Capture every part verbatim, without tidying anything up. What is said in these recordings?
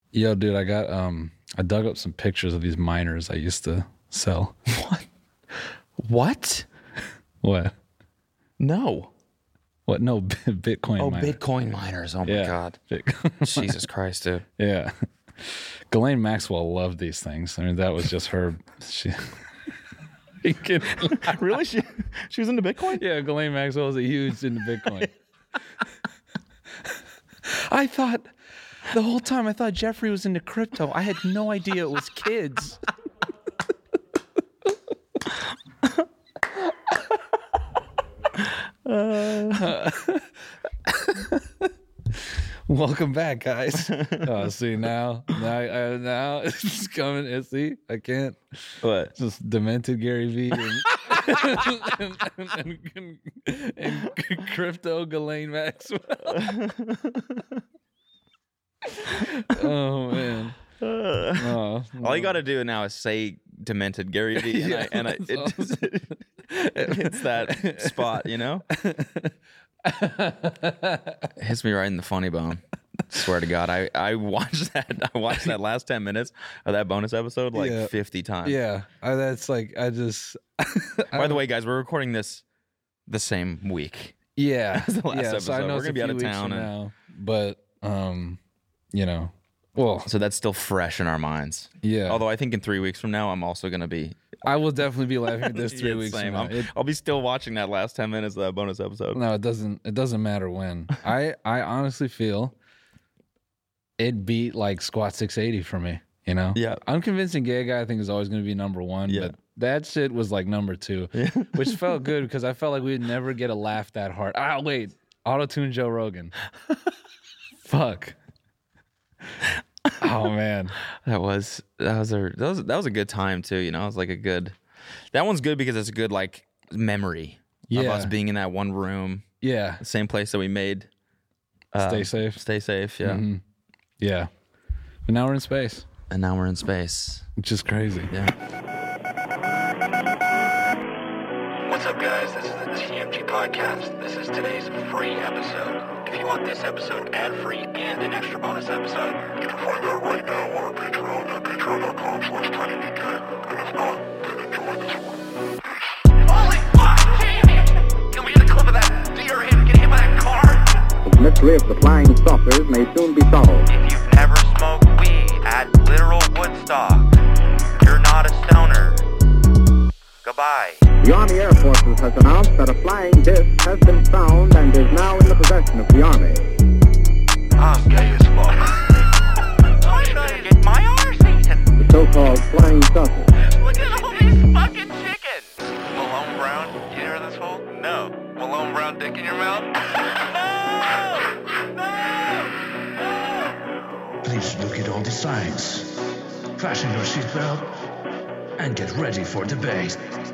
Yo, dude, I got um, I dug up some pictures of these miners I used to sell. What? What? What? No. What? No, Bitcoin. Oh, miners. Bitcoin miners. Oh my Yeah. God. Bit- Jesus Christ, dude. yeah. Ghislaine Maxwell loved these things. I mean, that was just her. She. You kidding? Really? She she was into Bitcoin? Yeah, Ghislaine Maxwell was a huge into Bitcoin. I thought the whole time I thought Jeffrey was into crypto. I had no idea it was kids. Uh, welcome back, guys. Oh, see now, now, uh, now it's coming. See, I can't. What? Just demented Gary Vee and, and, and, and, and crypto Ghislaine Maxwell. Oh man. Oh, All you got to do now is say demented Gary Vee, and Yeah, I, and I, that's it, just, it hits that spot, you know? It hits me right in the funny bone. Swear to God, I, I watched that. I watched that last ten minutes of that bonus episode like Yeah. fifty times. Yeah, I, that's like I just. By the way, guys, we're recording this the same week. yeah, the last yeah. So I episode. know We're it's gonna a be out few of weeks town from and- now, but um, you know, well, So that's still fresh in our minds. yeah. Although I think in three weeks from now, I'm also going to be. I will definitely be laughing at this three Yeah, weeks same. from now. I'm- It, I'll be still watching that last ten minutes of that bonus episode. no, it doesn't. It doesn't matter when. I I honestly feel it beat like Squat six eighty for me. You know. Yeah. Unconvincing Gay Guy I think is always going to be number one. Yeah. But that shit was like number two, which felt good because I felt like we'd never get a laugh that hard. Ah, wait, auto-tune Joe Rogan. Fuck. Oh man. That was that was a that was that was a good time too. You know, it was like a good. That one's good because it's a good like memory of Yeah. us being in that one room, Yeah. the same place that we made. uh, Stay safe. Stay safe. Yeah. Mhm. Yeah. But now we're in space, And now we're in space. which is crazy. Yeah. What's up, guys? This is the T M G Podcast. This is today's free episode. If you want this episode ad-free and an extra bonus episode, you can find that right now on our Patreon at patreon.com slash tinydk. And if not, then enjoy this one. Holy fuck! Jamie! Can we get a clip of that deer him getting hit by that car? The mystery of the flying saucers may soon be solved. If you've never smoked weed at literal Woodstock, you're not a stoner. Goodbye. The Army Air Forces has announced that a flying disc has been found and is now in the possession of the Army. I'm gay as fuck. I'm trying to get my arse eaten. The so-called flying saucer. Look at all these fucking chickens. Malone Brown, you hear this hole? No. Malone Brown dick in your mouth? No! No! Please look at all the signs. Fasten your seatbelt and get ready for debate.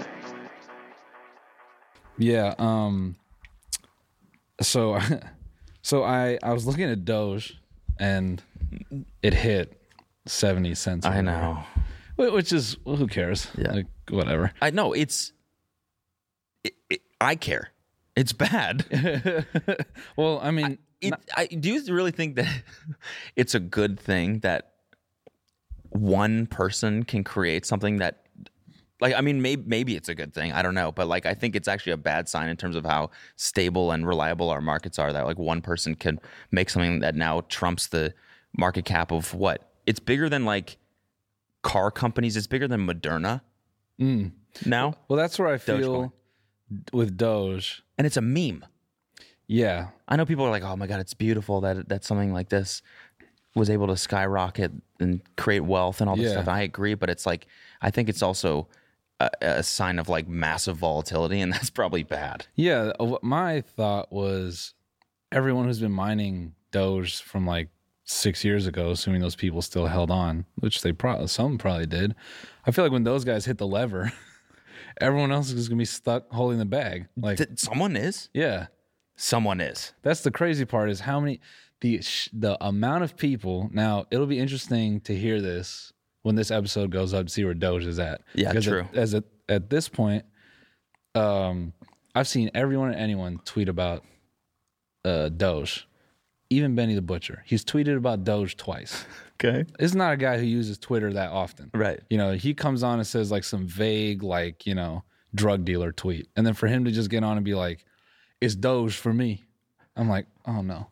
Yeah. Um. So, so I I was looking at Doge, and it hit seventy cents. or I whatever. know. Wh- Which is well, who cares? Yeah. Like, whatever. I know it's. It, it, I care. It's bad. Well, I mean, It, I, do you really think that it's a good thing that one person can create something that, like, I mean, maybe maybe it's a good thing. I don't know, but like, I think it's actually a bad sign in terms of how stable and reliable our markets are. That like one person can make something that now trumps the market cap of what? It's bigger than like car companies. It's bigger than Moderna mm. now, well, that's where I feel Dogecoin. with Doge. and it's a meme. Yeah. I know people are like, "Oh my God, it's beautiful that that something like this was able to skyrocket and create wealth and all this Yeah. stuff." And I agree, but it's like I think it's also a, a sign of like massive volatility, and that's probably bad. Yeah. uh, what My thought was everyone who's been mining Doge from like six years ago, assuming those people still held on, which they probably, some probably did. I feel like when those guys hit the lever, everyone else is going to be stuck holding the bag. Like, Th- someone is, yeah. someone is. That's the crazy part is how many, the sh- the amount of people. Now, it'll be interesting to hear this when this episode goes up to see where Doge is at. Yeah, Because true. At, as a, at this point, um, I've seen everyone and anyone tweet about uh, Doge. Even Benny the Butcher. He's tweeted about Doge twice. Okay. Is not a guy who uses Twitter that often. Right. You know, he comes on and says like some vague, like, you know, drug dealer tweet. And then for him to just get on and be like, it's Doge for me. I'm like, oh no.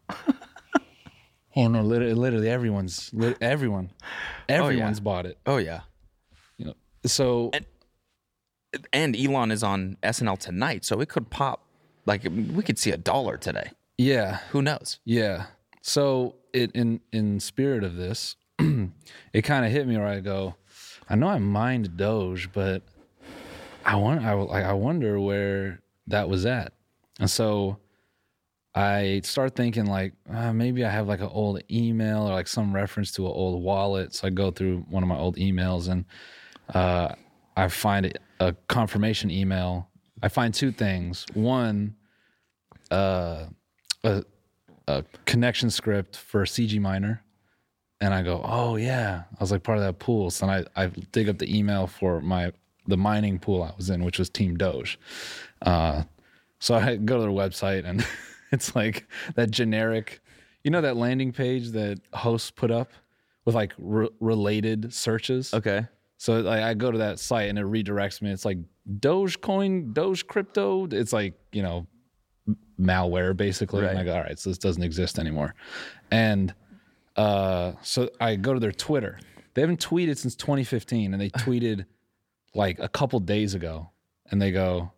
oh no, literally, literally everyone's, li- everyone, everyone's yeah. bought it. Oh yeah. You know, so. And, and Elon is on S N L tonight, so it could pop. Like we could see a dollar today. Yeah. Who knows? Yeah. So it in in spirit of this, it kind of hit me where I go, I know I mined Doge, but I want I like I wonder where that was at. And so I start thinking like uh, maybe I have like an old email or like some reference to an old wallet. So I go through one of my old emails and uh, I find a confirmation email. I find two things. One, uh, a, a connection script for C G Miner. And I go, oh yeah, I was like part of that pool. So then I, I dig up the email for my the mining pool I was in, which was Team Doge. Uh, so I go to their website and it's like that generic, you know, that landing page that hosts put up with like re- related searches. Okay. So like I go to that site and it redirects me. It's like Dogecoin, Doge crypto. It's like, you know, malware basically. Right. And I go, all right, so this doesn't exist anymore. And uh, so I go to their Twitter. They haven't tweeted since twenty fifteen, and they tweeted like a couple days ago. And they go,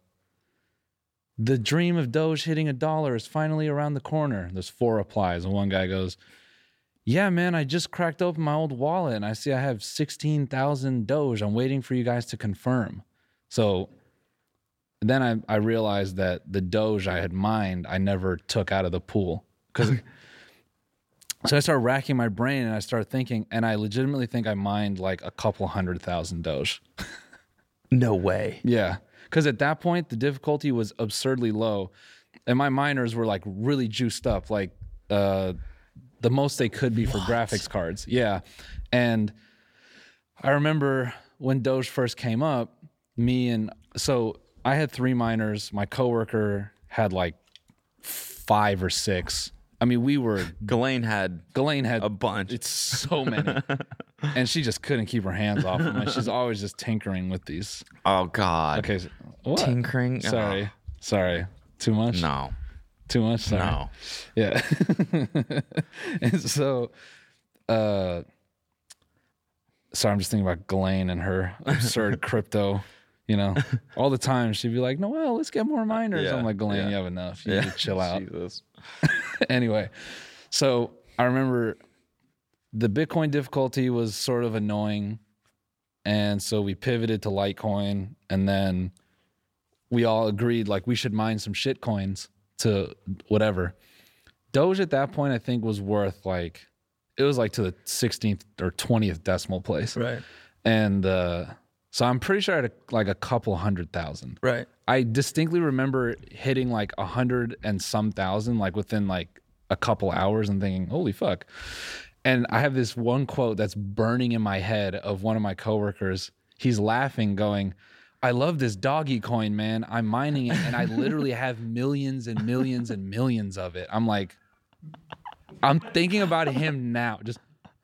the dream of Doge hitting a dollar is finally around the corner. There's four replies. And one guy goes, yeah, man, I just cracked open my old wallet and I see I have sixteen thousand Doge. I'm waiting for you guys to confirm. So then I, I realized that the Doge I had mined, I never took out of the pool. Because so I started racking my brain and I started thinking, and I legitimately think I mined like a couple hundred thousand Doge. No way. Yeah. Because at that point, the difficulty was absurdly low. And my miners were like really juiced up, like uh, the most they could be for what? graphics cards. Yeah. And I remember when Doge first came up, me and so I had three miners. My coworker had like five or six. I mean, we were. Ghislaine had Ghislaine had a bunch. It's so many. And she just couldn't keep her hands off them. And she's always just tinkering with these. Oh, God. Okay. So, what? Tinkering? Sorry. Oh. Sorry. Too much? No. Too much? Sorry. No. Yeah. And so, uh, sorry, I'm just thinking about Ghislaine and her absurd crypto. You know, all the time she'd be like, Noel, let's get more miners. Yeah, I'm like, Ghislaine, yeah. you have enough. You Yeah. need to chill out. Jesus. Anyway, so I remember the Bitcoin difficulty was sort of annoying. And so we pivoted to Litecoin. And then we all agreed like we should mine some shit coins to whatever. Doge at that point, I think, was worth like, it was like to the sixteenth or twentieth decimal place. Right. And, uh, so I'm pretty sure I had a, like a couple hundred thousand. Right. I distinctly remember hitting like a hundred and some thousand, like within like a couple hours and thinking, holy fuck. And I have this one quote that's burning in my head of one of my coworkers. He's laughing going, I love this doggy coin, man. I'm mining it and I literally have millions and millions and millions of it. I'm like, I'm thinking about him now. Just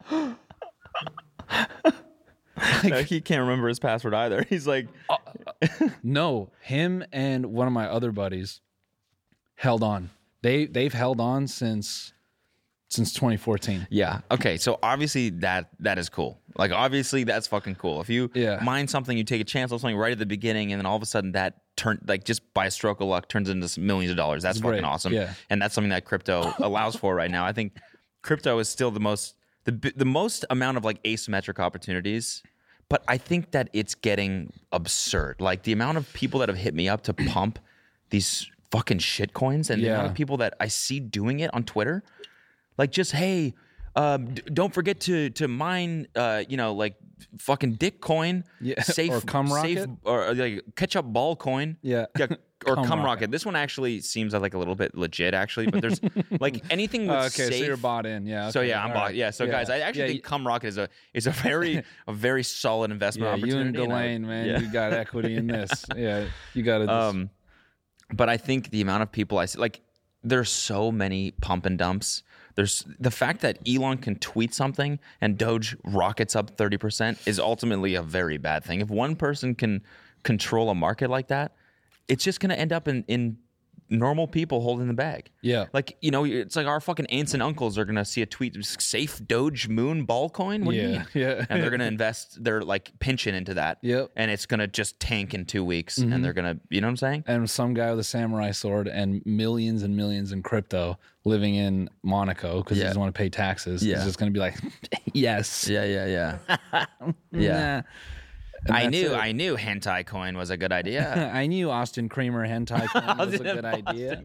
Like, no, he can't remember his password either. He's like, uh, no, him and one of my other buddies held on. They they've held on since since twenty fourteen. yeah. Okay. So obviously that that is cool. Like obviously that's fucking cool. If you Yeah. mine something, you take a chance on something right at the beginning, and then all of a sudden that turn like just by a stroke of luck turns into millions of dollars. That's It's fucking great. awesome. Yeah. And that's something that crypto allows for right now. I think crypto is still the most the bi- the most amount of like asymmetric opportunities. But I think that it's getting absurd. Like the amount of people that have hit me up to pump these fucking shit coins and the Yeah. amount of people that I see doing it on Twitter. Like just, hey, um, d- don't forget to to mine, uh, you know, like fucking dick coin, Yeah. safe, Or cum safe, rocket? or uh, like ketchup ball coin, Yeah. yeah, or Cum cum, rocket. rocket. This one actually seems like a little bit legit, actually. But there's like anything with Uh, okay, safe. so you're bought in. Yeah. So okay, yeah, I'm all bought. right. Yeah, so guys, I actually Yeah, think cum rocket is a is a very a very solid investment yeah, you opportunity. and and I would- Ghislaine, man, yeah. you got equity in this. Yeah, you got to. Um, but I think the amount of people I see, like, there's so many pump and dumps There's the fact that Elon can tweet something and Doge rockets up thirty percent is ultimately a very bad thing. If one person can control a market like that, it's just going to end up in, in normal people holding the bag. Yeah. Like, you know, it's like our fucking aunts and uncles are going to see a tweet, safe Doge Moon ball coin? What do you Yeah, mean? yeah. And they're going to invest their like pension into that. Yep. And it's going to just tank in two weeks. And they're going to, you know what I'm saying? And some guy with a samurai sword and millions and millions in crypto living in Monaco because Yeah. he doesn't want to pay taxes. Yeah. He's just going to be like, yes. Yeah, yeah, yeah. yeah. Nah. And I that's knew, it. I knew hentai coin was a good idea. I knew Austin Creamer hentai coin was a good idea.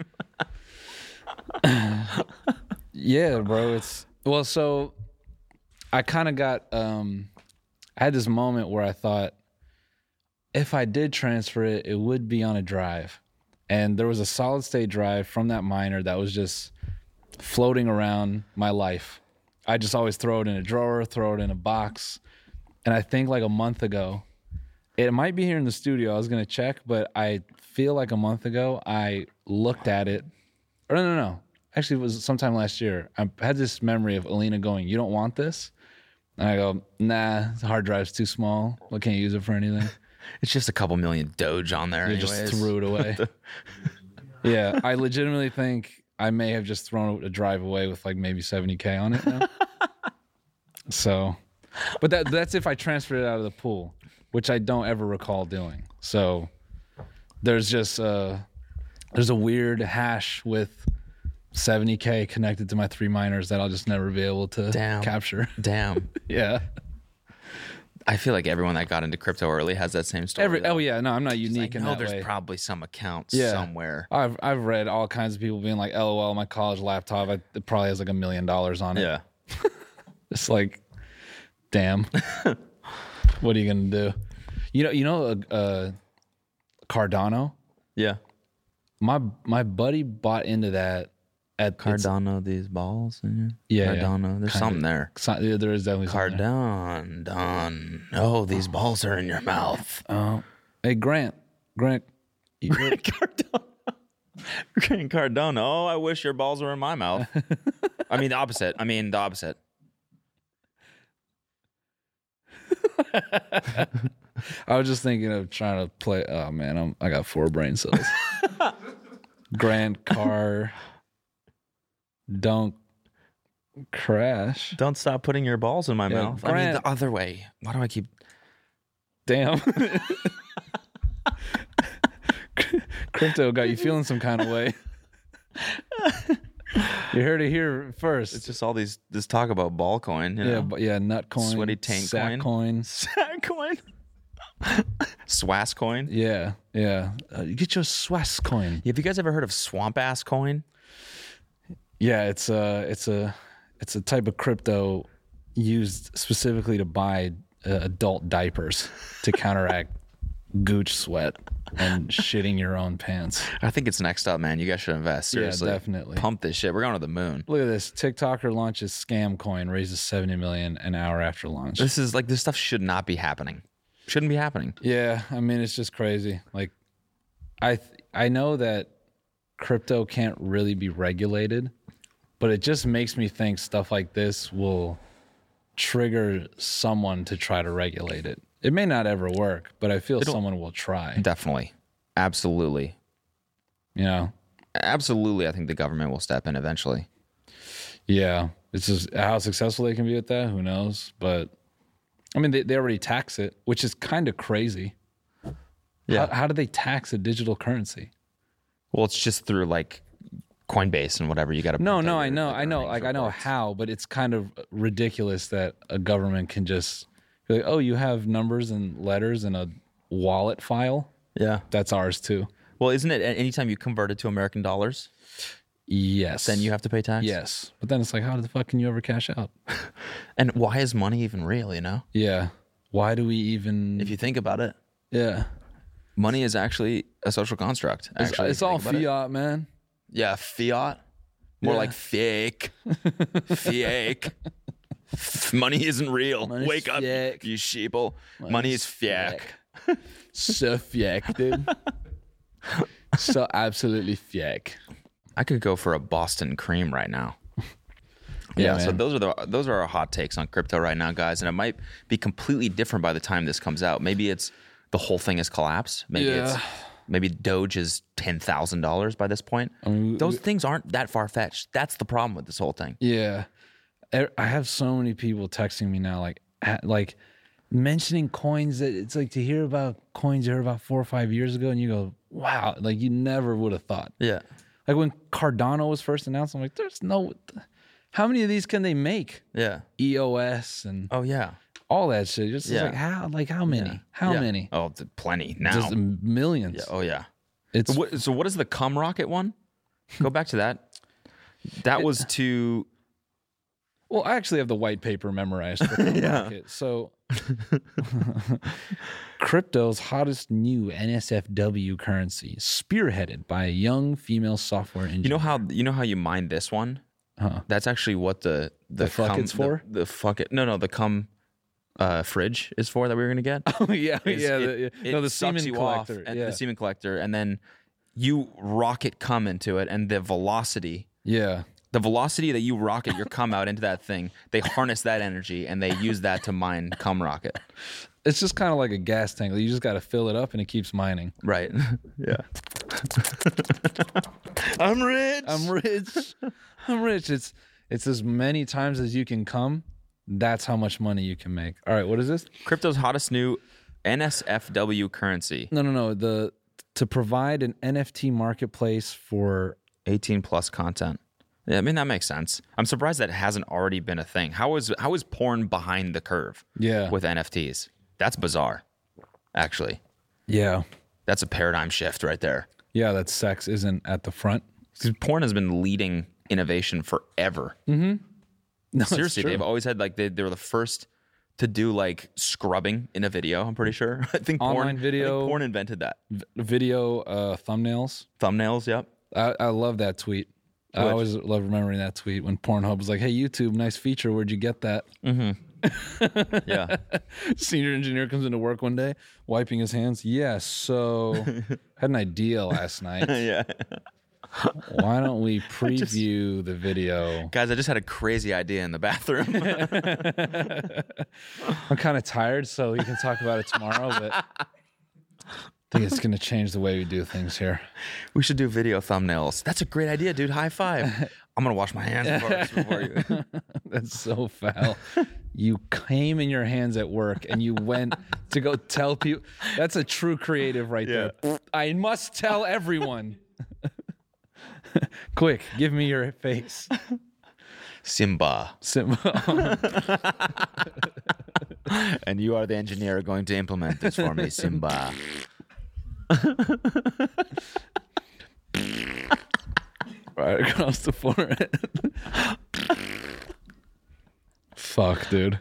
Yeah, bro. It's well, so I kind of got um I had this moment where I thought if I did transfer it, it would be on a drive. And there was a solid state drive from that miner that was just floating around my life. I just always throw it in a drawer, throw it in a box. And I think like a month ago, it might be here in the studio. I was going to check, but I feel like a month ago, I looked at it. Or no, no, no. Actually, it was sometime last year. I had this memory of Alina going, "You don't want this?" And I go, "Nah, the hard drive's too small. I can't use it for anything." It's just a couple million Doge on there. You anyways. just threw it away. Yeah, I legitimately think I may have just thrown a drive away with like maybe seventy K on it now. So, but that that's if I transferred it out of the pool, which I don't ever recall doing. So there's just uh there's a weird hash with seventy K connected to my three miners that I'll just never be able to Damn. capture. Damn. Yeah. I feel like everyone that got into crypto early has that same story. Every though. oh yeah, no, I'm not unique I in know that there's way. probably some accounts Yeah. somewhere. I've I've read all kinds of people being like, "L O L, my college laptop, I, it probably has like a million dollars on it." Yeah. It's like, damn. What are you gonna do? You know, you know, uh, uh, Cardano. Yeah. My my buddy bought into that at it's- Cardano, these balls. In Yeah, here? yeah. Cardano. There's Kinda. something there. so- yeah, there is definitely something there. Cardon, Don. Oh, these balls are in your mouth. Oh, hey Grant, Grant. you- Cardano. Grant Cardone. Oh, I wish your balls were in my mouth. I mean, the opposite. I mean, the opposite. I was just thinking of trying to play. Oh man, I'm I got four brain cells. Grant Car. Don't crash. Don't stop putting your balls in my Yeah, mouth. I mean, Grant- the other way. Why do I keep... Damn. Crypto got you feeling some kind of way. You heard it here first. It's just all these this talk about ball coin. You yeah, know? but yeah, nut coin, Sweaty tank sack coin. coin. Sack coin. Swass coin. Yeah, yeah. Uh, you get your Swass coin. Have you guys ever heard of swamp ass coin? Yeah, it's a it's a it's a type of crypto used specifically to buy uh, adult diapers to counteract gooch sweat and shitting your own pants. I think it's next up, man. You guys should invest. Seriously. Yeah, definitely. Pump this shit. We're going to the moon. Look at this. TikToker launches scam coin, raises seventy million an hour after launch. This is like, this stuff should not be happening. Shouldn't be happening. Yeah, I mean it's just crazy. Like I th- I know that crypto can't really be regulated, but it just makes me think stuff like this will trigger someone to try to regulate it. It may not ever work, but I feel someone will try. Definitely. Absolutely. You know? Absolutely. I think the government will step in eventually. Yeah. It's just how successful they can be at that, who knows? But I mean they, they already tax it, which is kind of crazy. Yeah. How, how do they tax a digital currency? Well, it's just through like Coinbase and whatever. You got to No, no, I know, I know, like I know how, but it's kind of ridiculous that a government can just be like, "Oh, you have numbers and letters in a wallet file. Yeah. That's ours too." Well, isn't it anytime you convert it to American dollars, Yes. then you have to pay tax? Yes, but then it's like, how the fuck can you ever cash out? And why is money even real, you know? Yeah. Why do we even? If you think about it, yeah, money is actually a social construct. it's, Actually, it's if you all think about it. fiat, man. Yeah, fiat. More Yeah. like fake. Fake. F- Money isn't real. Money's Wake up, fake. you sheeple. Money is fake. So fake, dude. So absolutely fake. I could go for a Boston cream right now. Yeah, Yeah, so man. those are the those are our hot takes on crypto right now, guys, and it might be completely different by the time this comes out. Maybe it's the whole thing has collapsed. Maybe Yeah. it's maybe Doge is ten thousand dollars by this point. mean, those things aren't that far fetched. That's the problem with this whole thing. Yeah, I I have so many people texting me now, like ha- like mentioning coins that it's like to hear about coins you heard about four or five years ago, and you go, wow, like you never would have thought. Yeah, Like when Cardano was first announced, I'm like, there's no, how many of these can they make? yeah. E O S and Oh yeah, all that shit. Just Yeah. like how, like how many? How Yeah. many? Oh, th- plenty now. Just millions. Yeah, oh yeah. It's So what, so what is the cum rocket one? Go back to that. That was to well, I actually have the white paper memorized. For the Yeah. market. So crypto's hottest new N S F W currency, spearheaded by a young female software engineer. you know how you know how you mine this one? Huh. That's actually what the the, The fuck cum, it's for? The, the fuck it. No, no, the cum uh, fridge is for that we were gonna get. Oh yeah, is yeah, it- the, yeah. it no, the sucks semen you off, collector. and yeah. the semen collector, and then you rocket cum into it, and the velocity, yeah. the velocity that you rocket your cum out into that thing, they harness that energy and they use that to mine cum rocket. It's just kind of like a gas tank. You just got to fill it up and it keeps mining. Right. Yeah. I'm rich. I'm rich. I'm rich. It's it's as many times as you can come. That's how much money you can make. All right, what is this? Crypto's hottest new N S F W currency. No, no, no. The to provide an N F T marketplace for eighteen plus content. Yeah, I mean that makes sense. I'm surprised that hasn't already been a thing. How is how is porn behind the curve yeah, with N F Ts? That's bizarre. Actually, yeah, that's a paradigm shift right there. yeah. That sex isn't at the front. 'Cause porn has been leading innovation forever. No, it's Seriously, true. they've always had like they, they were the first to do like scrubbing in a video. I'm pretty sure. I think porn, Online video. I think porn invented that. V- video uh, thumbnails. Thumbnails. Yep. I, I love that tweet. I Which? always love remembering that tweet when Pornhub was like, "Hey YouTube, nice feature. Where'd you get that?" Yeah. Senior engineer comes into work one day, wiping his hands. Yeah, so had an idea last night. Yeah. Why don't we preview the video? Guys, I just had a crazy idea in the bathroom. I'm kind of tired, so we can talk about it tomorrow. But I think it's going to change the way we do things here. We should do video thumbnails. That's a great idea, dude. High five. I'm gonna wash my hands first before you. That's so foul. You came in your hands at work and you went to go tell people. That's a true creative right there. I must tell everyone. Quick, give me your face. Simba. Sim- And you are the engineer going to implement this for me, Simba. right across the forehead. Fuck, dude.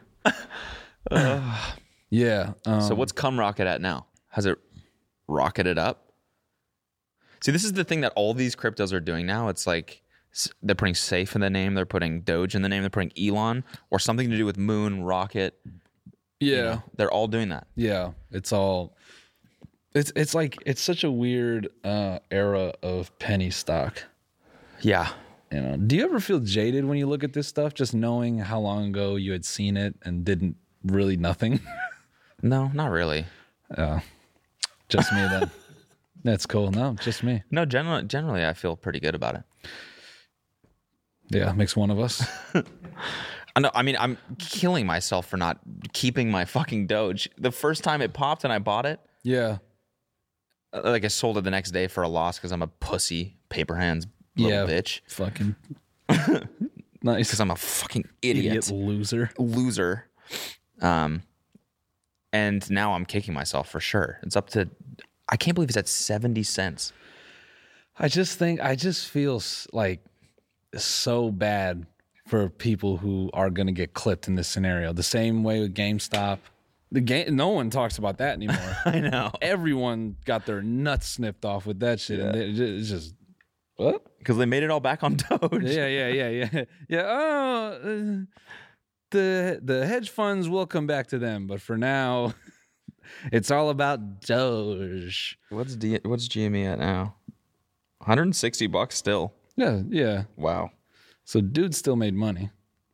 Yeah. Um, So what's cum rocket at now? Has it rocketed up? See, this is the thing that all these cryptos are doing now. It's like s- they're putting safe in the name, they're putting Doge in the name, they're putting Elon or something to do with moon, rocket. yeah. You know, they're all doing that. Yeah, it's all it's it's like it's such a weird uh era of penny stock. Yeah. You know, do you ever feel jaded when you look at this stuff, just knowing how long ago you had seen it and didn't really nothing? No, not really. Yeah, just me then. That's cool. No, just me. No, generally, generally, I feel pretty good about it. Yeah, makes one of us. I know. I mean, I'm killing myself for not keeping my fucking Doge. The first time it popped and I bought it, Yeah, uh, like I sold it the next day for a loss because I'm a pussy, paper hands little yeah, bitch. fucking nice. Because I'm a fucking idiot, Idiot loser. loser. Um, and now I'm kicking myself for sure. It's up to, I can't believe it's at seventy cents. I just think I just feel s- like so bad for people who are going to get clipped in this scenario. The same way with GameStop. The game, no one talks about that anymore. I know. Everyone got their nuts snipped off with that shit, and it, it's just what? Because they made it all back on Doge. Yeah, yeah, yeah, yeah, yeah. Oh, uh, the the hedge funds will come back to them, but for now, it's all about Doge. What's D, what's G M E at now? one hundred sixty bucks still. Yeah, yeah. Wow. So dude still made money.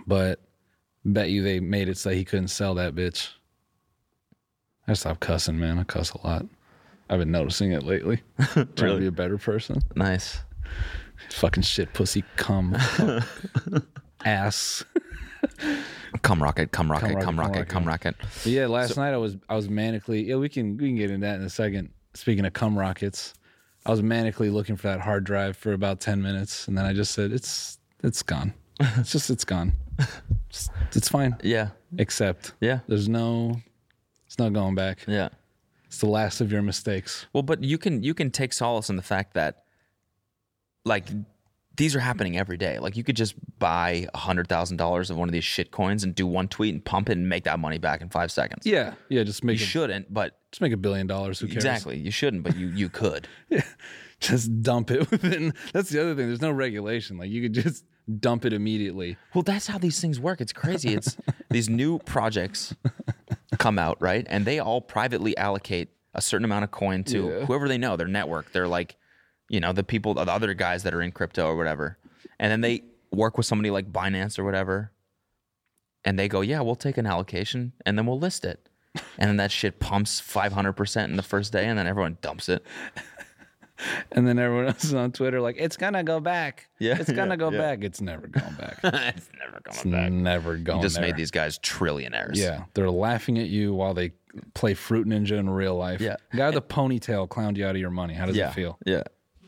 But bet you they made it so he couldn't sell that bitch. I stopped cussing, man. I cuss a lot. I've been noticing it lately. Trying Really? to be a better person. Nice. Fucking shit, pussy, cum, ass. Come rocket, come rocket, rocket, come come rocket, rocket. come rocket. But yeah, last night I was I was manically. Yeah, we can we can get into that in a second. Speaking of cum rockets, I was manically looking for that hard drive for about ten minutes, and then I just said it's it's gone. It's just it's gone. It's, it's fine. Yeah. Except Yeah. there's no it's not going back. Yeah. It's the last of your mistakes. Well, but you can you can take solace in the fact that, like, these are happening every day. Like, you could just buy a hundred thousand dollars of one of these shit coins and do one tweet and pump it and make that money back in five seconds. Yeah, yeah. Just make You a, shouldn't, but just make a billion dollars. Who cares? exactly, you shouldn't, but you you could. Just dump it within. That's the other thing. There's no regulation. Like you could just dump it immediately. Well, that's how these things work. It's crazy. It's these new projects come out, right? And they all privately allocate a certain amount of coin to Yeah. whoever they know, their network. They're like, you know, the people, the other guys that are in crypto or whatever. And then they work with somebody like Binance or whatever. And they go, yeah, we'll take an allocation and then we'll list it. And then that shit pumps five hundred percent in the first day and then everyone dumps it. And then everyone else is on Twitter like, it's gonna go back. Yeah, It's gonna yeah, go yeah. back. It's never going back. It's never It's going back. never going You just there. made these guys trillionaires. Yeah. They're laughing at you while they play Fruit Ninja in real life. Yeah. The guy with the ponytail clowned you out of your money. How does Yeah. it feel? Yeah.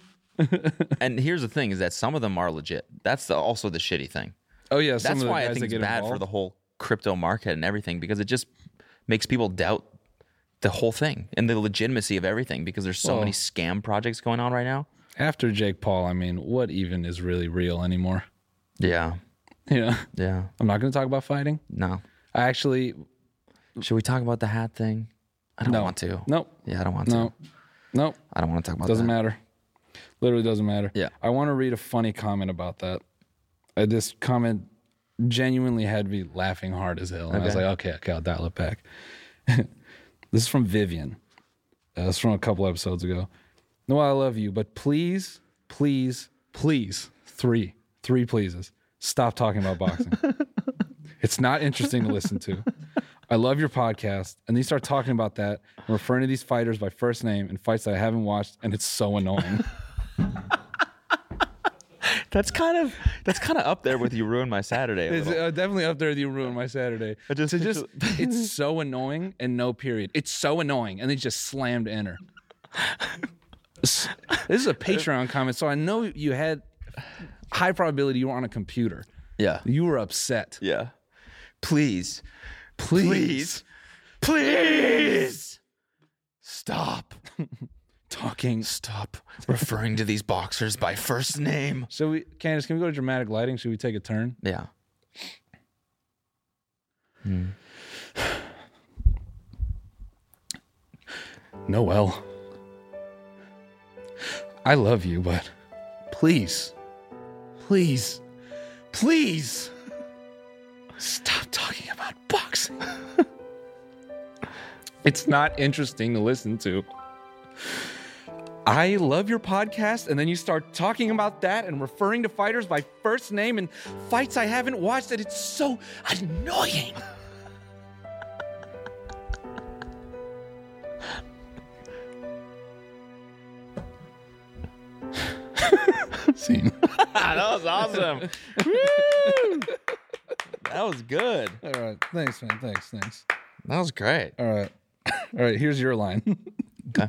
And here's the thing is that some of them are legit. That's the, also the shitty thing. Oh yeah. Some That's of the why I guys think that it's get bad for involved. the whole crypto market and everything because it just makes people doubt the whole thing and the legitimacy of everything because there's so Well- many scam projects going on right now. After Jake Paul, I mean, what even is really real anymore? Yeah. Yeah. Yeah. I'm not gonna talk about fighting. No. I actually Should we talk about the hat thing? I don't no. want to. Nope. Yeah, I don't want No. to. Nope. I don't want to talk about Doesn't that. matter. Literally doesn't matter. Yeah. I want to read a funny comment about that. Uh, this comment genuinely had me laughing hard as hell. And I was Okay. like, okay, okay, I'll dial it back. This is from Vivian. Uh, it's from a couple episodes ago. No, I love you, but please, please, please, three, three pleases. Stop talking about boxing. It's not interesting to listen to. I love your podcast. And then you start talking about that, and referring to these fighters by first name and fights that I haven't watched, and it's so annoying. That's kind of that's kind of up there with you ruined my Saturday. a It's little. uh, definitely up there with you ruined my Saturday. I just- to just it's so annoying and no period. It's so annoying, and they just slammed enter. This this is a Patreon comment, so I know you had high probability you were on a computer. Yeah. You were upset. Yeah. Please. Please, Please. Stop. talking. Stop referring to these boxers by first name. So we, Candace, can we go to dramatic lighting? Should we take a turn? Yeah. Noel, I love you, but please, please, please stop talking about boxing. It's not interesting to listen to. I love your podcast, and then you start talking about that and referring to fighters by first name and fights I haven't watched, and it's so annoying. Scene. That was awesome. That was good. All right. Thanks, man. Thanks. Thanks. That was great. All right. All right. Here's your line. Okay.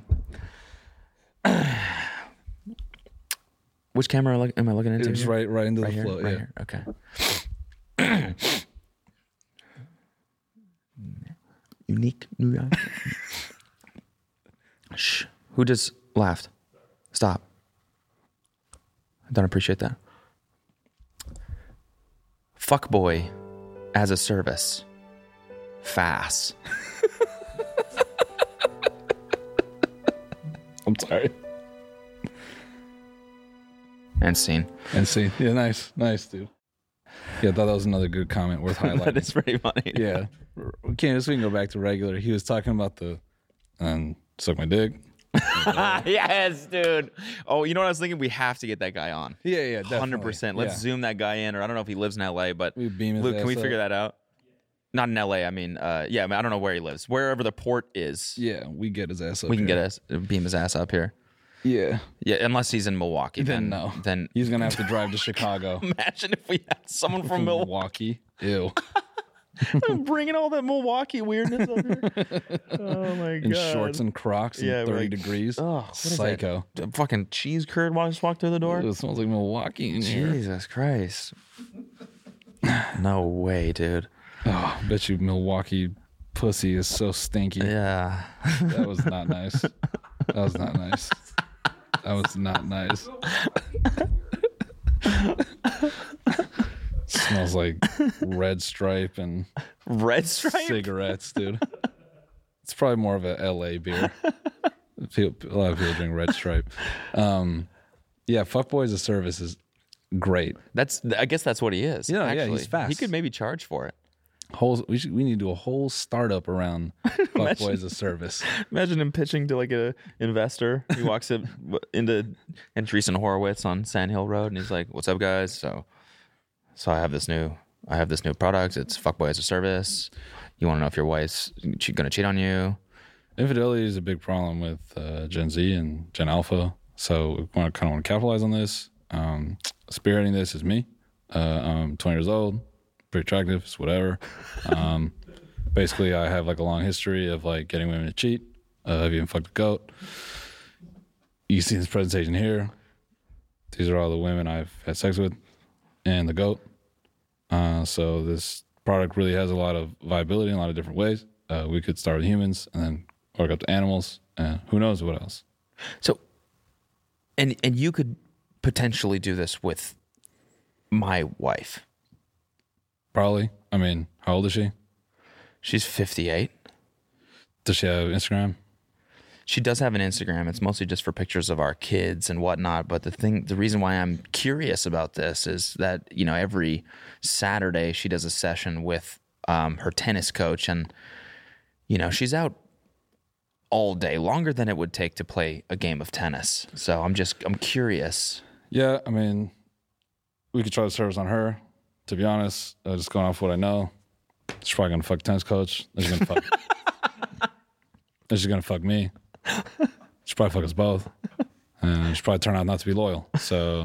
Which camera look- am I looking into? It's here? right, right into Right the here. flow. right Yeah. here. Okay. Unique New York. Shh. Who just laughed? Stop. I don't appreciate that. Fuckboy as a service. Fast. I'm sorry. And scene. And see. Yeah. Nice. Nice, dude. Yeah. I thought that was another good comment worth That highlighting. is pretty funny. Yeah. Candace, we can go back to regular. He was talking about the um, suck my dick. Yes, dude. Oh, you know what I was thinking? We have to get that guy on. Yeah, yeah, definitely. one hundred percent. Let's Yeah. zoom that guy in, or I don't know if he lives in L A, but We beam his Luke, can ass we up. figure that out? Not in L A. I mean, uh, yeah, I, mean, I don't know where he lives. Wherever the port is, Yeah, we get his ass up. we can here. get us beam his ass up here. Yeah. Yeah, unless he's in Milwaukee. Then Then, no. Then He's gonna have to drive to Chicago. imagine if we had someone from Milwaukee Ew. bringing all that Milwaukee weirdness up here. Oh my god! In shorts and Crocs and Yeah, we're thirty like, degrees. Oh, what is that? Psycho. A fucking cheese curd while I just walked through the door. It smells like Milwaukee in here. Jesus Christ! No way, dude. Oh, I bet you Milwaukee pussy is so stinky. Yeah. That was not nice. That was not nice. That was not nice. Smells like Red Stripe and Red Stripe. cigarettes, dude. It's probably more of a L A beer. People, a lot of people drink Red Stripe. Um, yeah, Fuckboy as a service is great. That's. I guess that's what he is. Yeah, yeah, actually. he's fast. He could maybe charge for it. Whole we should we need to do a whole startup around Fuckboy as a service. Imagine him pitching to like a investor. He walks up into Andreessen Horowitz on Sand Hill Road, and he's like, "What's up, guys? So, so I have this new, I have this new product. It's Fuckboy as a service. You want to know if your wife's che- gonna cheat on you? Infidelity is a big problem with uh, Gen Z and Gen Alpha, so we want to kind of want to capitalize on this. Um, spearheading this is me. Uh, I'm twenty years old, pretty attractive, it's whatever. Um, basically, I have like a long history of like getting women to cheat. Uh, I've even fucked a goat. You can see this presentation here. These are all the women I've had sex with, and the goat. Uh, so this product really has a lot of viability in a lot of different ways. Uh, we could start with humans and then work up to animals, and who knows what else. So, and and you could potentially do this with my wife. Probably. I mean, how old is she? She's fifty-eight. Does she have Instagram? She does have an Instagram. It's mostly just for pictures of our kids and whatnot. But the thing, the reason why I'm curious about this is that, you know, every Saturday she does a session with um, her tennis coach, and, you know, she's out all day, longer than it would take to play a game of tennis. So I'm just, I'm curious. Yeah, I mean, we could try the service on her. To be honest, uh, just going off what I know, she's probably gonna fuck a tennis coach. Then she's gonna fuck. Then she's gonna fuck me. She'll probably fuck us both, and she'll probably turn out not to be loyal. So,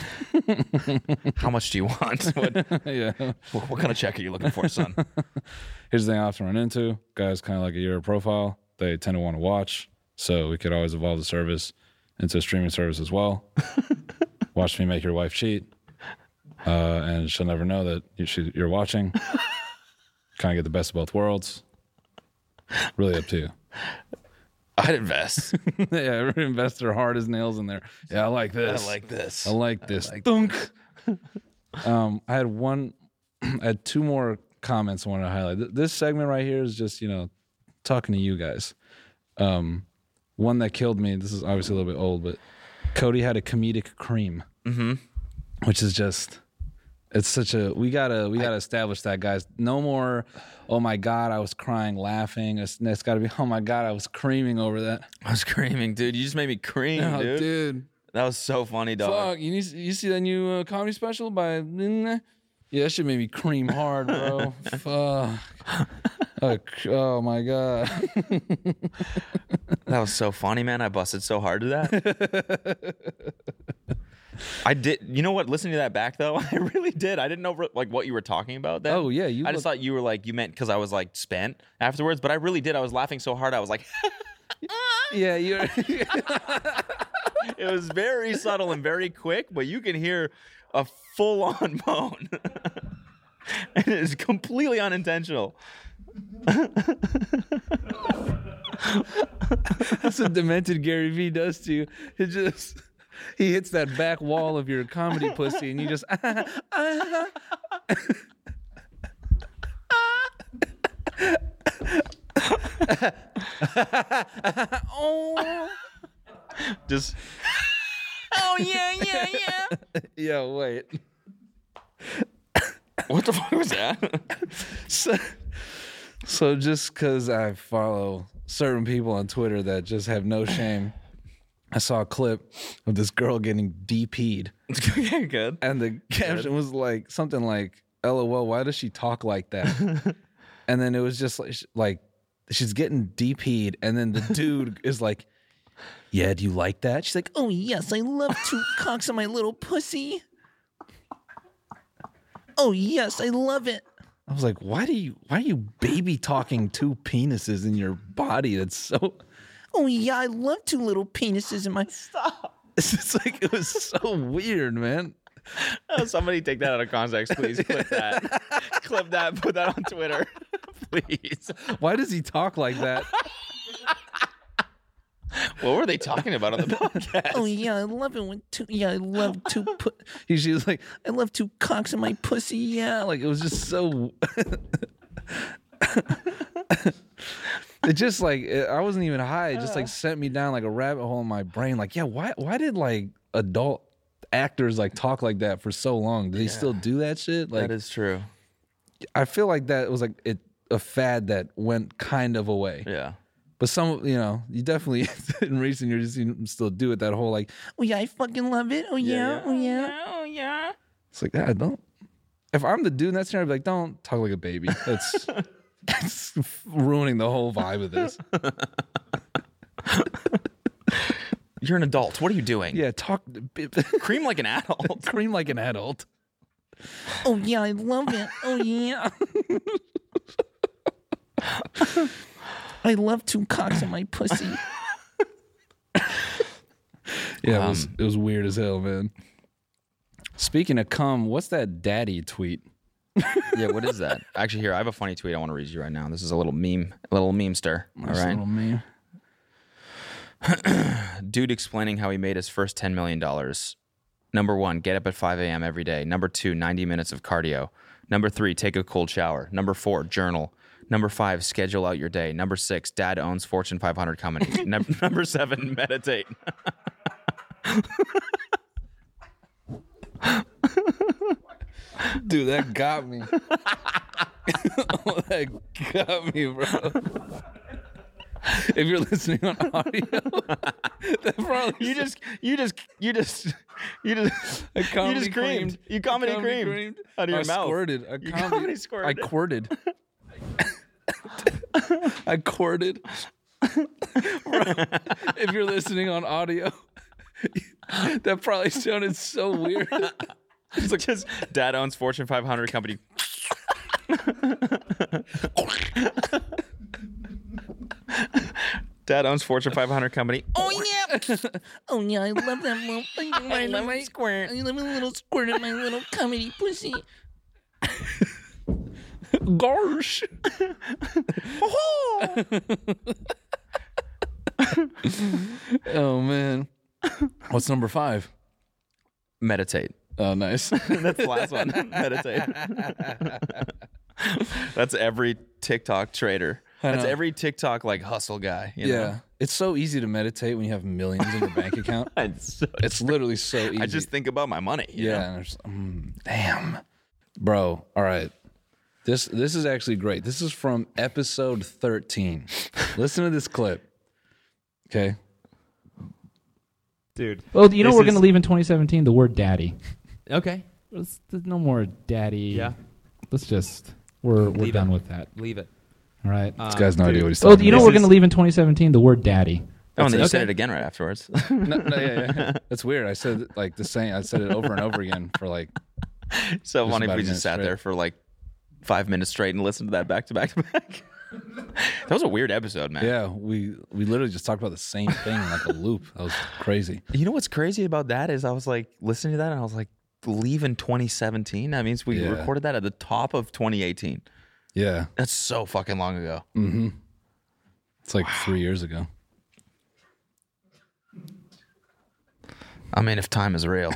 How much do you want? What, yeah. what, what kind of check are you looking for, son? Here's the thing I often run into: guys, kind of like a year profile, they tend to want to watch. So we could always evolve the service into a streaming service as well. Watch me make your wife cheat, uh, and she'll never know that you, she, you're watching. Kind of get the best of both worlds. Really up to you. I'd invest. Yeah, every investor hard as nails in there. Yeah, I like this. I like this. I like this. like Thunk. um, I had one. I had two more comments I wanted to highlight. Th- This segment right here is just, you know, talking to you guys. Um, one that killed me. This is obviously a little bit old, but Cody had a comedic cream, mm-hmm. which is just. It's such a we gotta we gotta establish that, guys. No more. Oh my God, I was crying, laughing. It's, it's got to be. Oh my God, I was creaming over that. I was screaming, dude. You just made me cream, Oh, dude. dude. That was so funny, dog. Fuck, you need, you see that new uh, comedy special by? Yeah, that shit made me cream hard, bro. Fuck. Uh, oh my God. That was so funny, man. I busted so hard to that. I did. You know what? Listening to that back though, I really did. I didn't know like what you were talking about. Then. Oh, yeah, you I just look- thought you were like you meant because I was like spent afterwards, but I really did. I was laughing so hard. I was like, Yeah, you're. it was very subtle and very quick, but you can hear a full on moan, and it is completely unintentional. That's what demented Gary Vee does to you. It just he hits that back wall of your comedy pussy, and you just. Oh. Just. Oh yeah, yeah, yeah. Yeah, wait. What the fuck was that? So, so just because I follow certain people on Twitter that just have no shame. I saw a clip of this girl getting D P'd. Good. And the caption was like something like, LOL, why does she talk like that? And then it was just like, like she's getting D P'd. And then the dude is like, yeah, do you like that? She's like, oh, yes, I love two cocks on my little pussy. Oh, yes, I love it. I was like, why do you, why are you baby talking two penises in your body? That's so, oh, yeah, I love two little penises in my. Stop. It's just like, it was so weird, man. Oh, somebody take that out of context, please. Clip that. Clip that. Put that on Twitter, please. Why does he talk like that? What were they talking about on the podcast? Oh yeah, I love it when two. Yeah, I love two. Pu- she was like, I love two cocks in my pussy. Yeah, like it was just so. It just like it, I wasn't even high. It just like sent me down like a rabbit hole in my brain. Like, yeah, why? Why did like adult actors like talk like that for so long? Do they yeah. still do that shit? Like, that is true. I feel like that was like it a fad that went kind of away. Yeah. But some, you know, you definitely in recent years you still do it. That whole like, oh yeah, I fucking love it. Oh yeah, yeah, yeah. oh yeah, oh yeah. It's like, yeah, don't. If I'm the dude in that scenario, I'd be like, don't talk like a baby. That's it's ruining the whole vibe of this. You're an adult. What are you doing? Yeah, talk. Cream like an adult. Cream like an adult. Oh yeah, I love it. Oh yeah. I love two cocks in my pussy. Yeah, um, it was it was weird as hell, man. Speaking of cum, what's that daddy tweet? Yeah, what is that? Actually, here I have a funny tweet I want to read you right now. This is a little meme, a little memester. Nice all right, little meme. Dude explaining how he made his first ten million dollars. Number one, get up at five a.m. every day. Number two, ninety minutes of cardio. Number three, take a cold shower. Number four, journal. Number five, schedule out your day. Number six, dad owns Fortune five hundred companies. Num- number seven, meditate. Dude, that got me. Oh, that got me, bro. If you're listening on audio, that probably you just you just you just you just you just creamed. creamed. You comedy, comedy creamed, creamed out of your I mouth. Squirted. I you comedy, comedy squirted. I quirted. I quirted. If you're listening on audio, that probably sounded so weird. It's like just dad owns Fortune five hundred company. Dad owns Fortune five hundred company. Oh yeah, oh yeah, I love that little. I love my squirt. I love a little squirt in my little comedy pussy. Gosh. Oh man, what's number five? Meditate. Oh, nice. That's the last one. Meditate. That's every TikTok trader. That's every TikTok like hustle guy. You yeah, know? It's so easy to meditate when you have millions in your bank account. It's, so it's literally so easy. I just think about my money. Yeah. And um, damn, bro. All right. This this is actually great. This is from episode thirteen. Listen to this clip. Okay. Dude. Well, you know we're is... going to leave in twenty seventeen the word daddy. Okay. Let's, there's no more daddy. Yeah. Let's just, we're we're leave done it. with that. Leave it. All right. Um, this guy's no dude. idea what he's Well, talking you know about. we're going to leave in twenty seventeen the word daddy. Oh, and then you okay. said it again right afterwards. no, no, yeah, yeah. That's weird. I said like the same. I said it over and over again for like. So just funny if about we a just minute sat straight. there for like five minutes straight and listened to that back to back to back. That was a weird episode, man. Yeah, we we literally just talked about the same thing in like a loop. That was crazy. You know what's crazy about that is I was like listening to that and I was like, leave in twenty seventeen? That means we Yeah. recorded that at the top of twenty eighteen. Yeah. That's so fucking long ago. Mm-hmm. It's like three years ago. I mean, if time is real.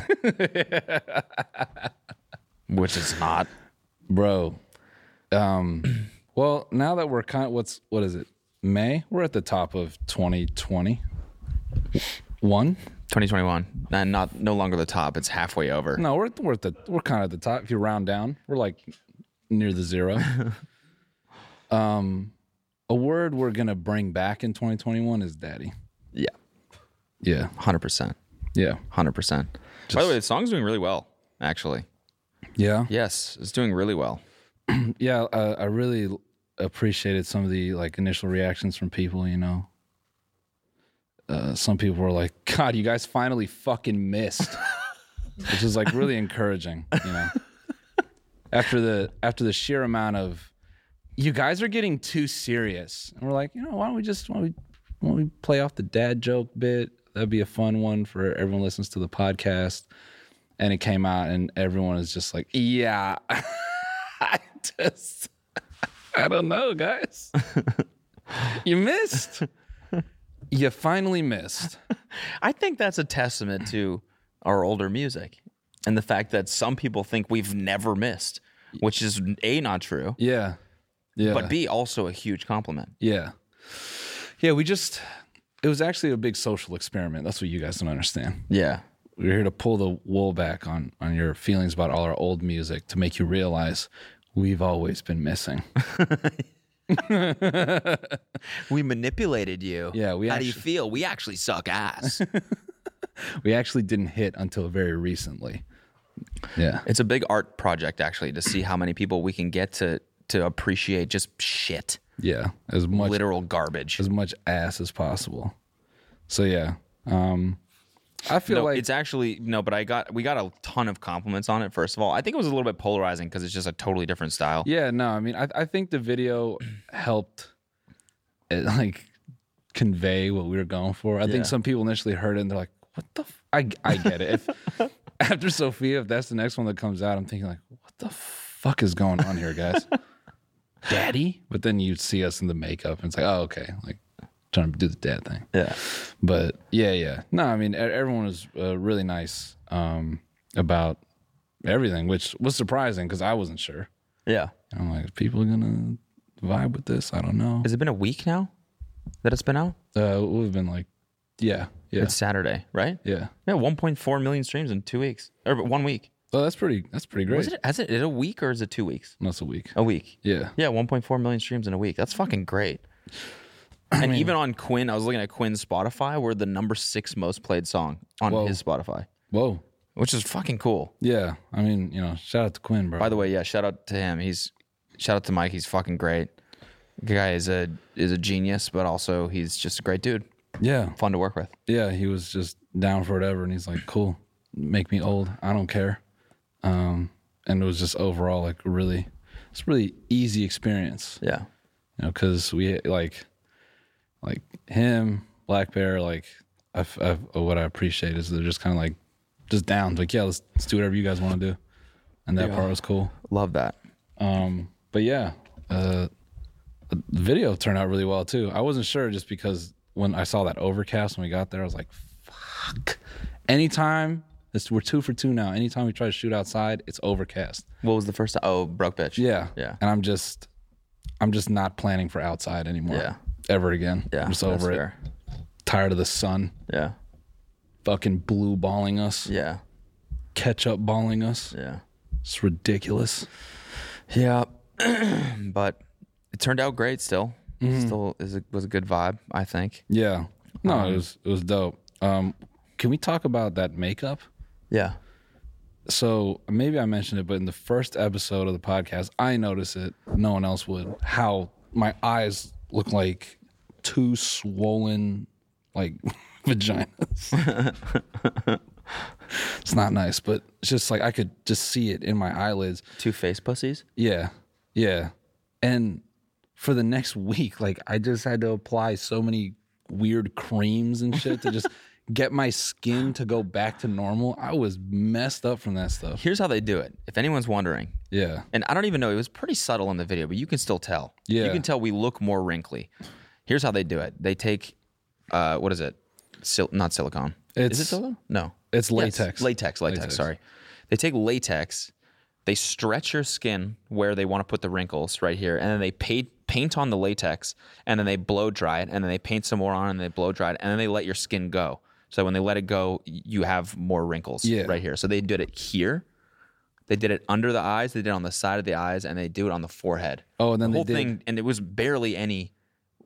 Which it's not. Bro. Um well, now that we're kind of, what's what is it? May? We're at the top of twenty twenty. One? twenty twenty-one. And not no longer the top. It's halfway over. No, we're we're at the we're kind of at the top. If you round down, we're like near the zero. um a word we're gonna bring back in twenty twenty-one is daddy. Yeah, Yeah, one hundred percent. yeah, one hundred percent. By the Just- way, the song's doing really well, actually. yeah, Yes, it's doing really well. yeah. Uh, I really appreciated some of the like initial reactions from people. You know, uh, some people were like, "God, you guys finally fucking missed," which is like really encouraging. You know, after the after the sheer amount of, you guys are getting too serious, and we're like, you know, why don't we just why don't we why don't we play off the dad joke bit? That'd be a fun one for everyone who listens to the podcast. And it came out, and everyone is just like, "Yeah, I just, I don't know, guys. You missed. You finally missed." I think that's a testament to our older music and the fact that some people think we've never missed, which is A, not true, Yeah, yeah, but B, also a huge compliment. yeah, yeah. We just, it was actually a big social experiment. That's what you guys don't understand. Yeah. We're here to pull the wool back on on your feelings about all our old music to make you realize we've always been missing. We manipulated you. Yeah, we How do you actu- feel? We actually suck ass. We actually didn't hit until very recently. Yeah. It's a big art project, actually, to see how many people we can get to to appreciate just shit, Yeah. As much literal garbage. as much ass as possible. So yeah. Um I feel No, like it's actually no, but I got we got a ton of compliments on it. First of all, I think it was a little bit polarizing because it's just a totally different style. yeah, no, I mean I I think the video helped it, like convey what we were going for. I Yeah. think some people initially heard it and they're like, "What the f-? I I get it." If after Sophia, if that's the next one that comes out, I'm thinking like, "What the fuck is going on here, guys?" Daddy? But then you see us in the makeup and it's like, "Oh, okay." Like trying to do the dad thing. Yeah. But yeah, yeah. No, I mean, e- everyone was uh, really nice um, about everything, which was surprising because I wasn't sure. Yeah. And I'm like, is people gonna vibe with this? I don't know. Has it been a week now that it's been out? Uh, it would have been like, yeah, yeah, It's Saturday, right? yeah. Yeah, one point four million streams in two weeks or one week. Oh, that's pretty. That's pretty great. Was it? Has it? Is it a week or is it two weeks? That's a week. A week. Yeah, Yeah, one point four million streams in a week. That's fucking great. And even on Quinn, I was looking at Quinn's Spotify, we're the number six most played song on Whoa. his Spotify, whoa. which is fucking cool. Yeah, I mean, you know, shout out to Quinn, bro. By the way, yeah, shout out to him. He's shout out to Mike. He's fucking great. The guy is a is a genius, but also he's just a great dude. yeah, Fun to work with. yeah. He was just down for whatever, and he's like, cool, make me old. I don't care. Um, and it was just overall like really, it's a really easy experience. Yeah. You know, because we like, like him, Black Bear, like, I, f- I- what I appreciate is they're just kind of like, just down, like, yeah, let's, let's do whatever you guys want to do, and that Yeah. part was cool. Love that. Um, but yeah, uh, the video turned out really well too. I wasn't sure just because when I saw that overcast when we got there, I was like, fuck. Anytime, this, we're two for two now. Anytime we try to shoot outside, it's overcast. What was the first time? Oh, Broke Bitch. Yeah, Yeah. And I'm just, I'm just not planning for outside anymore. Yeah. Ever again. Yeah. I'm just that's over it. fair. Tired of the sun Yeah. fucking blue balling us, Yeah. ketchup balling us. Yeah. It's ridiculous. Yeah. But it turned out great still. Mm-hmm. Still is a, was a good vibe, I think. Yeah. No, Um, it was it was dope. Um, can we talk about that makeup? Yeah. So maybe I mentioned it, but in the first episode of the podcast, I noticed it. No one else would. How my eyes look like two swollen, like vaginas. It's not nice, but it's just like I could just see it in my eyelids. Two face pussies? Yeah, yeah. And for the next week, like I just had to apply so many weird creams and shit to just get my skin to go back to normal. I was messed up from that stuff. Here's how they do it. If anyone's wondering, Yeah. and I don't even know, it was pretty subtle in the video, but you can still tell. Yeah. You can tell we look more wrinkly. Here's how they do it. They take, uh, what is it? Sil- not silicone. is it It's- silicone? No. It's Yes, latex. latex, latex, Latex. sorry. They take latex, they stretch your skin where they want to put the wrinkles right here, and then they paint, paint on the latex, and then they blow dry it, and then they paint some more on, and they blow dry it, and then they let your skin go. So when they let it go, you have more wrinkles Yeah. right here. So they did it here. They did it under the eyes. They did it on the side of the eyes, and they do it on the forehead. Oh, and then the they whole did- thing, and it was barely any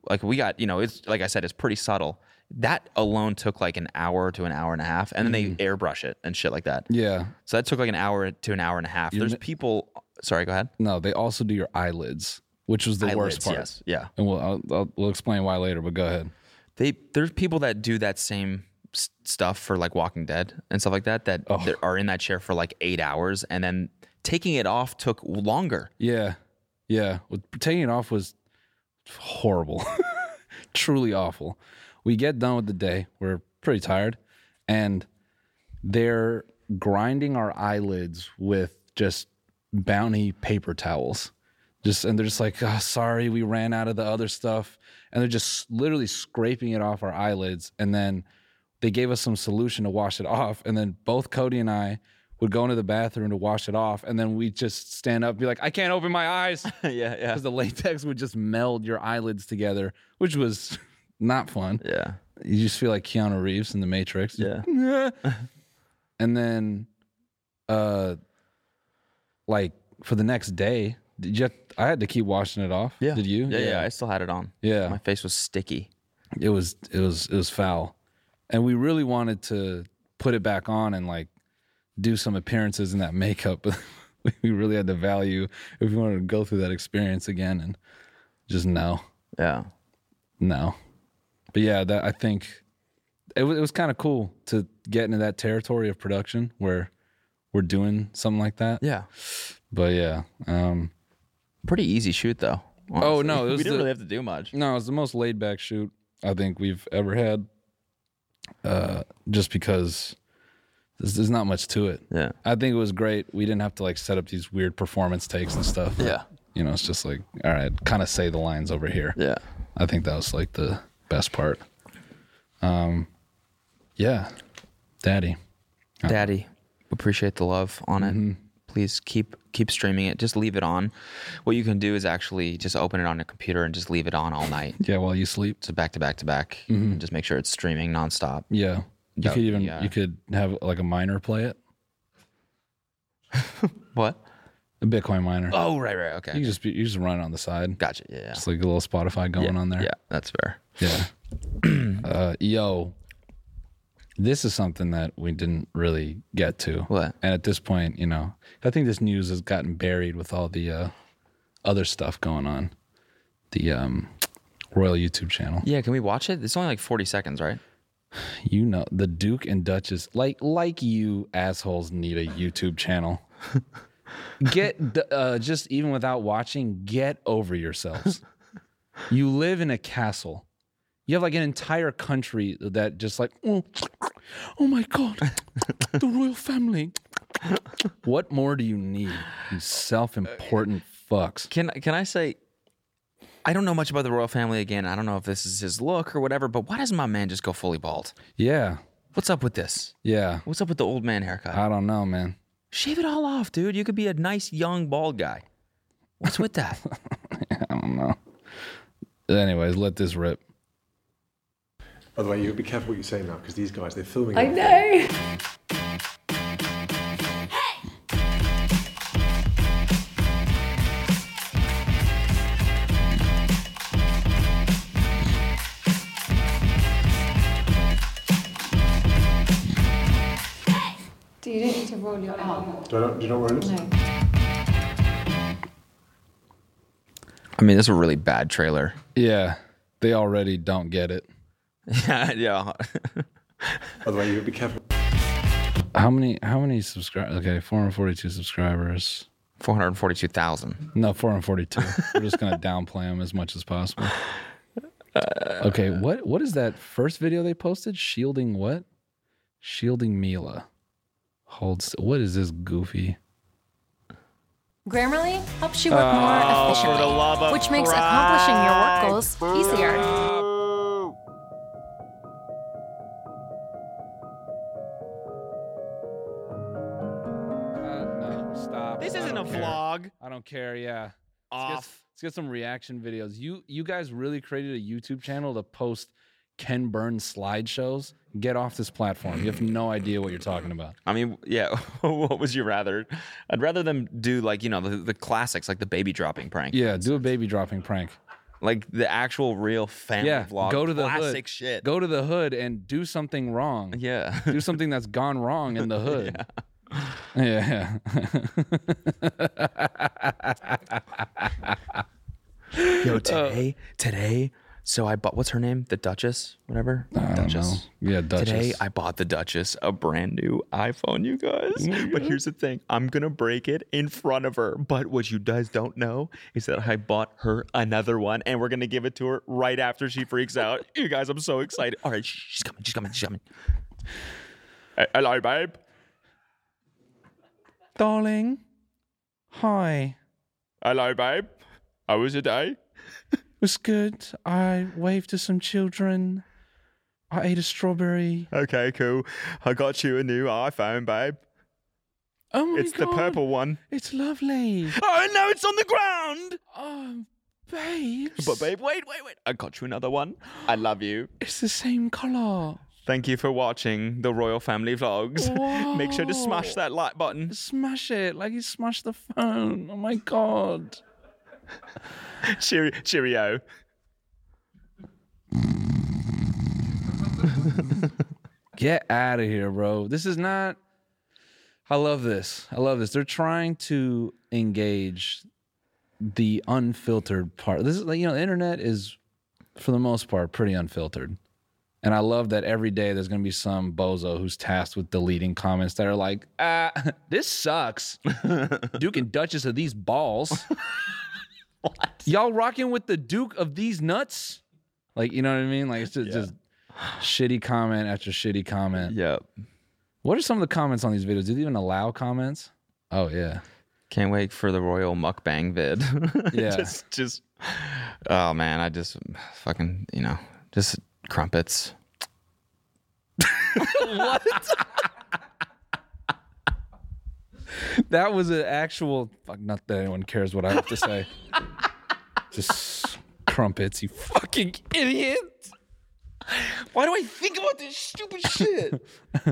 like we got, you know, it's like I said, it's pretty subtle. That alone took like an hour to an hour and a half, and then Mm-hmm. they airbrush it and shit like that. Yeah. So that took like an hour to an hour and a half. You're There's n- people. Sorry, go ahead. No, they also do your eyelids, which was the worst Eyelids, part. yes, yeah. And we'll I'll, I'll, we'll explain why later. But go ahead. They there's people that do that same s- stuff for like Walking Dead and stuff like that that Oh. that are in that chair for like eight hours, and then taking it off took longer. Yeah, yeah. With taking it off was horrible, truly awful. We get done with the day. We're pretty tired, and they're grinding our eyelids with just Bounty paper towels. Just and they're just like, oh, sorry, we ran out of the other stuff, and they're just literally scraping it off our eyelids. And then they gave us some solution to wash it off, and then both Cody and I would go into the bathroom to wash it off, and then we just stand up and be like, I can't open my eyes. yeah, yeah, Because the latex would just meld your eyelids together, which was not fun. yeah, You just feel like Keanu Reeves in The Matrix. yeah. And then, uh, like for the next day, did you? Have, I had to keep washing it off. Yeah. Did you? Yeah, yeah, I still had it on. Yeah. My face was sticky. It was. It was. It was foul, and we really wanted to put it back on and like do some appearances in that makeup, but we really had to value if we wanted to go through that experience again, and just no. Yeah. No, but yeah, that I think it was, it was kind of cool to get into that territory of production where we're doing something like that. Yeah. But yeah, um, Pretty easy shoot though. honestly. Oh, no, it was we didn't the- really have to do much. no, it was the most laid back shoot I think we've ever had. Uh, just because there's, there's not much to it. Yeah. I think it was great. We didn't have to like set up these weird performance takes and stuff. Yeah. You know, it's just like, all right, kind of say the lines over here. Yeah. I think that was like the best part. Um, yeah, Daddy. Daddy, appreciate the love on it. Please keep keep streaming it. Just leave it on. What you can do is actually just open it on your computer and just leave it on all night. Yeah, while you sleep. So back to back to back. And just make sure it's streaming nonstop. Yeah, you That- could even yeah. you could have like a miner play it, What? a Bitcoin miner. Oh, right, right. Okay. You just be, you just run it on the side. Gotcha. Yeah. yeah. Just like a little Spotify going yeah. on there. Yeah, that's fair. Yeah. uh, yo, this is something that we didn't really get to. What? And at this point, you know, I think this news has gotten buried with all the uh, other stuff going on. The um, Royal YouTube channel. Yeah, can we watch it? It's only like forty seconds, right? You know, the Duke and Duchess, like like you assholes need a YouTube channel. Get the- uh, just even without watching, get over yourselves. You live in a castle. You have like an entire country that just like, oh, oh my God, the royal family. What more do you need, you self-important fucks? Can can I say I don't know much about the royal family again. I don't know if this is his look or whatever, but why doesn't my man just go fully bald? Yeah, What's up with this? yeah. What's up with the old man haircut? I don't know, man. Shave it all off, dude. You could be a nice young bald guy. What's with that? I don't know. Anyways, let this rip. By the way, you gotta be careful what you say now, because these guys, they're filming. I it. know. Do you don't need to roll your arm? Do, I not, do you know where it is? No. I mean, this is a really bad trailer. Yeah, they already don't get it. Yeah, yeah. By the way, you gotta be careful. How many? How many subscribers? Okay, four hundred forty-two subscribers. four hundred forty-two thousand. No, four hundred forty-two. We're just gonna downplay them as much as possible. Okay, what what is that first video they posted? Shielding what? Shielding Mila. Holds. What is this goofy? Grammarly helps you work more efficiently, which makes accomplishing your work goals easier. Uh, no, stop. This I isn't a don't care. vlog. I don't care. Yeah. Let's get, Off. let's get some reaction videos. You you guys really created a YouTube channel to post Ken Burns slideshows. Get off this platform. You have no idea what you're talking about. I mean, yeah. What would you rather? I'd rather them do like, you know, the, the classics, like the baby dropping prank. Yeah, do a baby dropping prank. Like the actual real family Yeah, vlog. go to the classic hood. shit. Go to the hood and do something wrong. Yeah. Do something that's gone wrong in the hood. Yeah. yeah. Yo, today, today, so I bought, what's her name? The Duchess? Whatever? I don't Duchess. know. Yeah, Duchess. Today, I bought the Duchess a brand new iPhone, you guys. But here's the thing. I'm going to break it in front of her. But what you guys don't know is that I bought her another one, and we're going to give it to her right after she freaks out. You guys, I'm so excited. All right, she's coming. She's coming. She's coming. Hey, hello, babe. Darling. Hi. Hello, babe. How was your day? It was good. I waved to some children. I ate a strawberry. Okay, cool. I got you a new iPhone, babe. Oh my It's God. the purple one. It's lovely. Oh, no, it's on the ground. Oh, babes. But, babe, wait, wait, wait. I got you another one. I love you. It's the same color. Thank you for watching the Royal Family Vlogs. Make sure to smash that like button. Smash it like you smashed the phone. Oh my God. Cheerio. Cheerio. Get out of here, bro. This is not. I love this. I love this. They're trying to engage the unfiltered part. This is like, you know, the internet is, for the most part, pretty unfiltered. And I love that every day there's going to be some bozo who's tasked with deleting comments that are like, ah, this sucks. Duke and Duchess of these balls. What? Y'all rocking with the Duke of these nuts? Like, you know what I mean? Like, it's just, yeah. just shitty comment after shitty comment. Yep. What are some of the comments on these videos? Do they even allow comments? Oh, yeah. Can't wait for the Royal Mukbang vid. Yeah. just, just, oh, man. I just fucking, you know, just crumpets. What? That was an actual, fuck, not that anyone cares what I have to say. Just crumpets, you fucking idiot. Why do I think about this stupid shit?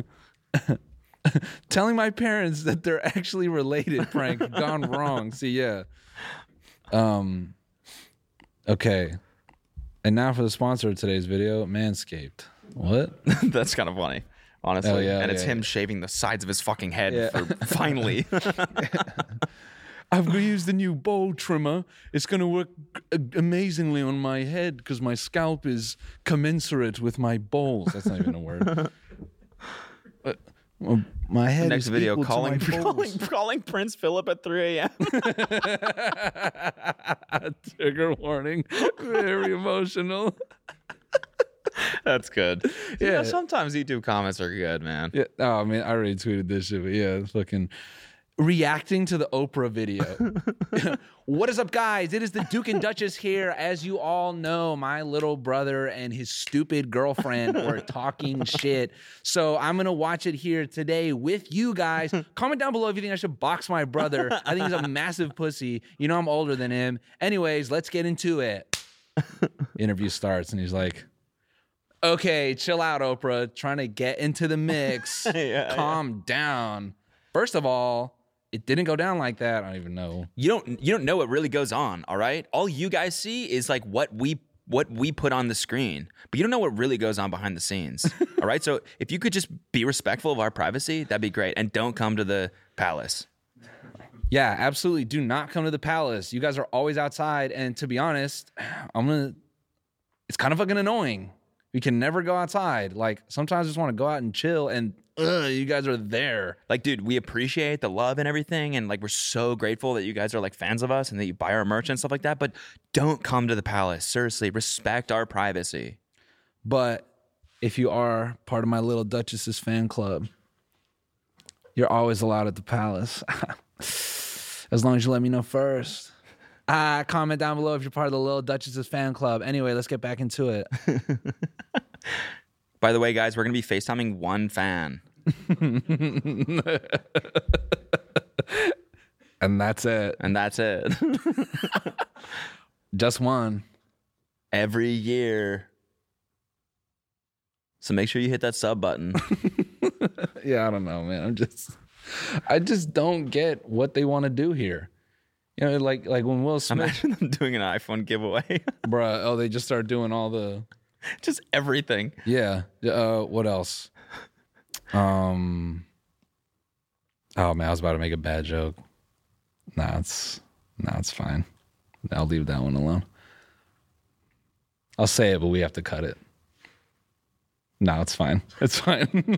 Telling my parents that they're actually related, prank gone wrong. See, yeah. Um. Okay. And now for the sponsor of today's video, Manscaped. What? That's kind of funny, honestly. Oh, yeah, and it's yeah, him yeah. shaving the sides of his fucking head Yeah. for finally. I've used the new bowl trimmer. It's going to work amazingly on my head because my scalp is commensurate with my balls. That's not even a word. Uh, well, my head Next is video, equal calling, to my calling, balls. calling Prince Philip at three a.m. Trigger warning. Very emotional. That's good. Yeah. You know, sometimes YouTube comments are good, man. Yeah. Oh, man, I already tweeted this shit, but yeah, it's fucking reacting to the Oprah video. What is up, guys? It is the Duke and Duchess here. As you all know, my little brother and his stupid girlfriend were talking shit. So I'm going to watch it here today with you guys. Comment down below if you think I should box my brother. I think he's a massive pussy. You know I'm older than him. Anyways, let's get into it. Interview starts and he's like, okay, chill out, Oprah. Trying to get into the mix. Yeah, Calm down. First of all, it didn't go down like that. I don't even know. You don't you don't know what really goes on, all right? All you guys see is like what we what we put on the screen. But you don't know what really goes on behind the scenes. All right? So if you could just be respectful of our privacy, that'd be great. And don't come to the palace. Yeah, absolutely. Do not come to the palace. You guys are always outside. And to be honest, I'm gonna it's kind of fucking annoying. We can never go outside. Like, sometimes I just want to go out and chill, and ugh, you guys are there. Like, dude, we appreciate the love and everything, and like we're so grateful that you guys are like fans of us and that you buy our merch and stuff like that. But don't come to the palace. Seriously, respect our privacy. But if you are part of my little Duchess's fan club, you're always allowed at the palace. As long as you let me know first. Ah, comment down below if you're part of the Little Duchess's fan club. Anyway, let's get back into it. By the way, guys, we're going to be FaceTiming one fan. And that's it. And that's it. Just one. Every year. So make sure you hit that sub button. Yeah, I don't know, man. I'm just, I just don't get what they want to do here. You know, like like when Will Smith, Imagine them doing an iPhone giveaway. bruh. Oh, they just start doing all the, Just everything. yeah. Uh, what else? Um. Oh man, I was about to make a bad joke. Nah, it's nah, it's fine. I'll leave that one alone. I'll say it, but we have to cut it. No, it's fine. It's fine.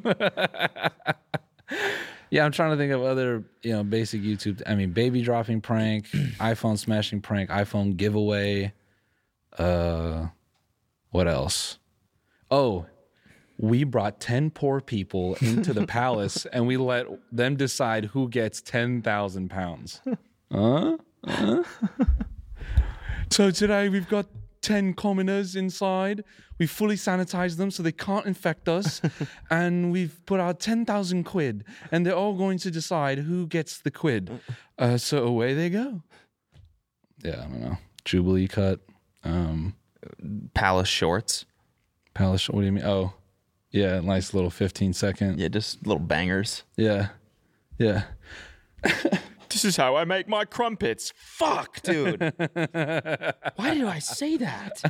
Yeah, I'm trying to think of other, you know, basic YouTube. I mean, baby dropping prank, iPhone smashing prank, iPhone giveaway. Uh, what else? Oh, we brought ten poor people into the palace and we let them decide who gets ten thousand pounds. Huh? Huh? So today we've got ten commoners inside. We fully sanitized them so they can't infect us. And we've put out ten thousand quid. And they're all going to decide who gets the quid. Uh, so away they go. Yeah, I don't know. Jubilee cut. Um, Palace shorts. Palace, what do you mean? Oh, yeah, nice little fifteen second. Yeah, just little bangers. Yeah, yeah. This is how I make my crumpets. Fuck, dude. Why did I say that?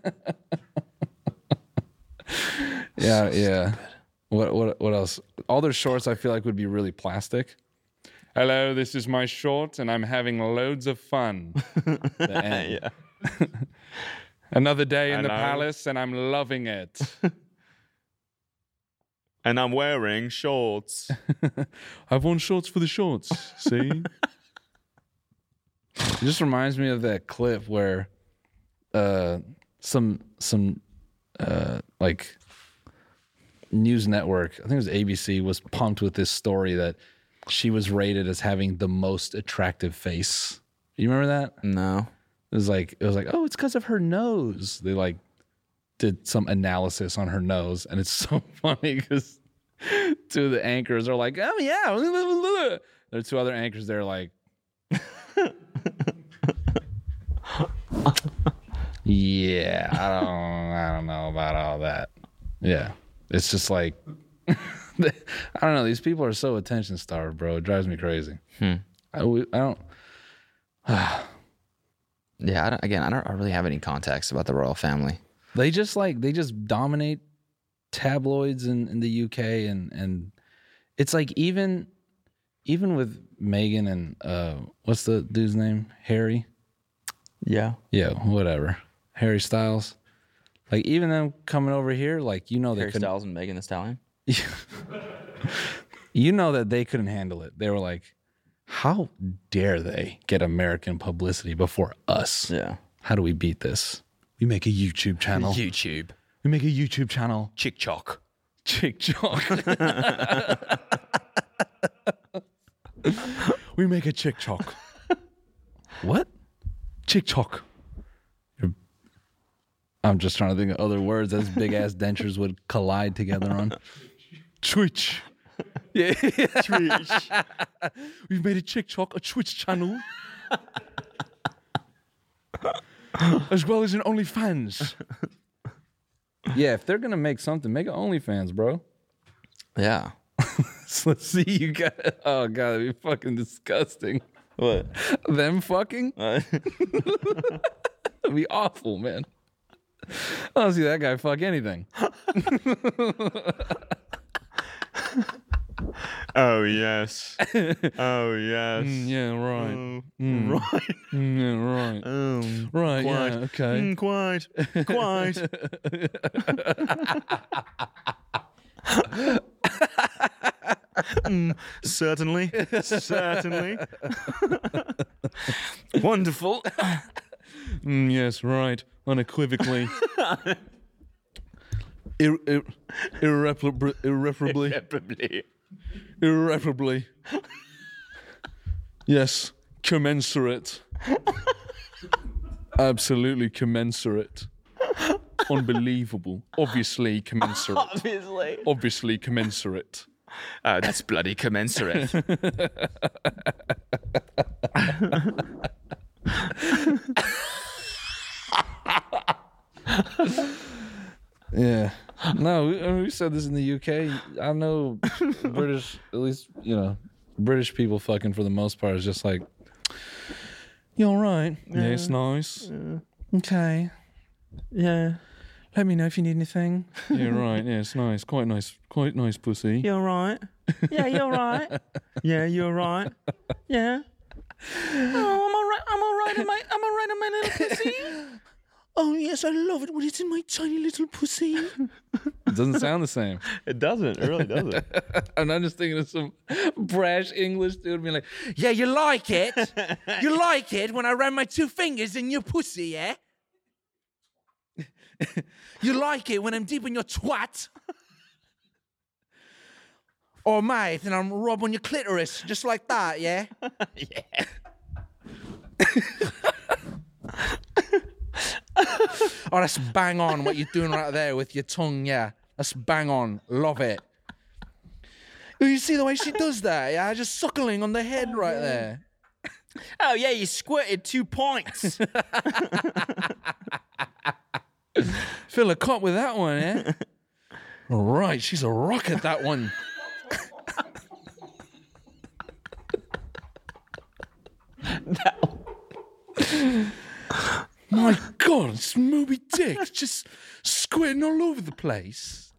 Yeah, yeah. What what what else? All their shorts I feel like would be really plastic. Hello, this is my short and I'm having loads of fun. The end. Yeah. Another day in the Hello. palace and I'm loving it. And I'm wearing shorts. I've worn shorts for the shorts. See? It just reminds me of that clip where uh, some some uh, like news network, I think it was A B C, was pumped with this story that she was rated as having the most attractive face. You remember that? No. It was like it was like, oh, it's because of her nose. They like did some analysis on her nose, and it's so funny because two of the anchors are like, oh yeah. There are two other anchors there like, yeah, I don't, I don't know about all that. Yeah, it's just like, I don't know. These people are so attention starved, bro. It drives me crazy. Hmm. I, we, I don't. Yeah, I don't, again, I don't really have any context about the royal family. They just like they just dominate tabloids in, in the U K and and it's like even even with Meghan and uh what's the dude's name? Harry? Yeah. Yeah, whatever. Harry Styles. Like even them coming over here, like you know they Harry couldn't Styles and Megan Thee Stallion. you know that they couldn't handle it. They were like, how dare they get American publicity before us? Yeah. How do we beat this? We make a YouTube channel. YouTube. We make a YouTube channel. Chick Chock. Chick Chock. We make a Chick Chock. What? Chick Chock. I'm just trying to think of other words as big ass dentures would collide together on. Twitch. Yeah. Twitch. We've made a Chick Chock, a Twitch channel. As well as an OnlyFans. Yeah, if they're gonna make something, make an OnlyFans, bro. Yeah. So let's see you got. Oh god, that'd be fucking disgusting. What? Them fucking? Uh, That'd be awful, man. I don't see that guy fuck anything. oh yes. Oh yes. Mm, yeah, right. Oh, Mm. Right. Mm, yeah, right. Um, Right, quite. yeah, okay. Mm, quite. Quite. Mm, certainly. Certainly. Wonderful. Mm, yes, right. Unequivocally. Ir- ir- irreparably. Irreparably. Irreparably. Irreparably. Yes, commensurate. Absolutely commensurate. Unbelievable. Obviously commensurate. Obviously. Obviously commensurate. Oh, that's bloody commensurate. Yeah. No, we, I mean, we said this in the U K. I know British, at least, you know, British people fucking for the most part is just like, You all right? Yeah, yeah it's nice. Yeah. Okay. Yeah. Let me know if you need anything. Yeah, right. Yeah, it's nice. Quite nice. Quite nice pussy. You're right. Yeah, you're right. Yeah, you're right. Yeah. Oh, I'm all right. I'm all right. Am I, I'm all right on my little pussy. Oh, yes, I love it when it's in my tiny little pussy. It doesn't sound the same. It doesn't. It really doesn't. And I'm just thinking of some brash English dude being like, yeah, you like it? You like it when I ran my two fingers in your pussy, yeah? You like it when I'm deep in your twat? Or, mate, and I'm rubbing your clitoris just like that, yeah? Yeah. Oh, that's bang on what you're doing right there with your tongue, yeah. That's bang on. Love it. You see the way she does that, yeah? Just suckling on the head right there. Oh, yeah, you squirted two points. Fill a cup with that one, eh? All right, she's a rocket, that one. My God, it's Moby Dick just squirting all over the place.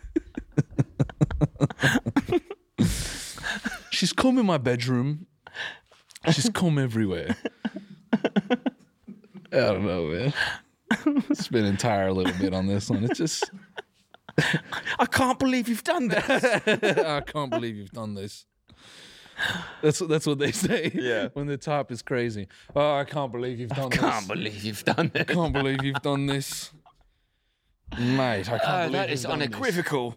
She's come in my bedroom. She's come everywhere. I don't know, man. Spent an entire little bit on this one. It's just... I can't believe you've done this. I can't believe you've done this. That's that's what they say. Yeah. When the top is crazy. Oh, I can't believe you've done I this. can't believe you've done this. I can't believe you've done this. Mate, I can't uh, believe that you've is done unequivocal.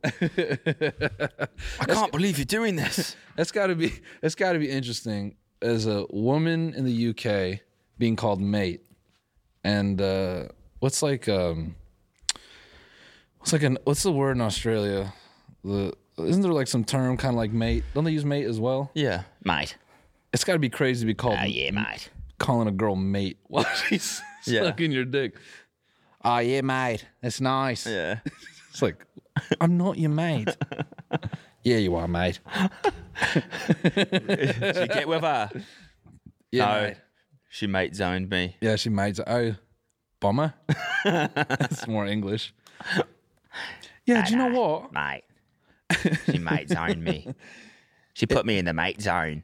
I can't believe you're doing this. That's got to be that's got to be interesting as a woman in the U K being called mate. And uh, what's like um what's like an what's the word in Australia? The Isn't there like some term kind of like mate? Don't they use mate as well? Yeah, mate. It's got to be crazy to be called. Ah, yeah, mate. Calling a girl mate while she's Yeah. sucking your dick. Oh yeah, mate. That's nice. Yeah. It's like, I'm not your mate. Yeah, you are, mate. Did you get with her? Yeah, No. mate. She mate zoned me. Yeah, she made. Oh, bummer. That's more English. Yeah, do you know what? Mate. She mate zoned me. She put me in the mate zone.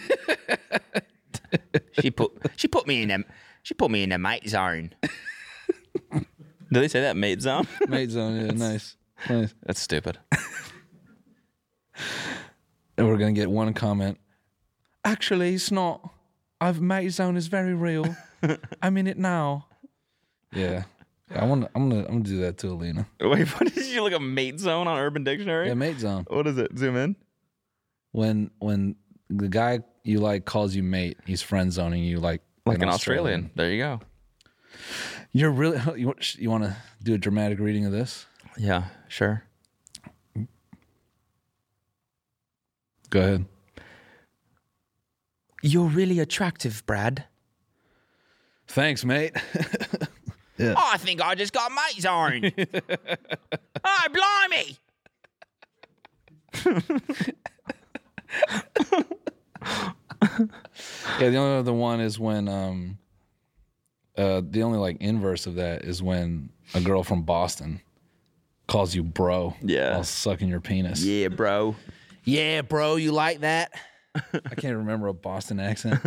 she put she put me in the she put me in the mate zone. Did they say that mate zone? Mate zone, yeah, nice. Nice. That's stupid. And we're gonna get one comment. Actually, it's not. I've mate zone is very real. I'm in it now. Yeah. Yeah, I want. I'm gonna. I'm gonna do that too, Alina. Wait, what did you look at mate zone on Urban Dictionary? Yeah, mate zone. What is it? Zoom in. When when the guy you like calls you mate, he's friend zoning you like Like an Australian. There you go. You're really. You want, you want to do a dramatic reading of this? Yeah, sure. Go ahead. You're really attractive, Brad. Thanks, mate. Yeah. Oh, I think I just got mate zone. Oh, blimey. Yeah, the only other one is when um uh the only like inverse of that is when a girl from Boston calls you bro. Yeah. While sucking your penis. Yeah, bro. Yeah, bro, you like that? I can't remember a Boston accent.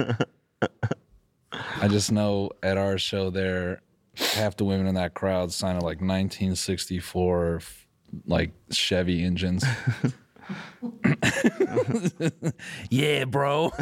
I just know at our show there, half the women in that crowd sounded like nineteen sixty-four like Chevy engines. Yeah, bro.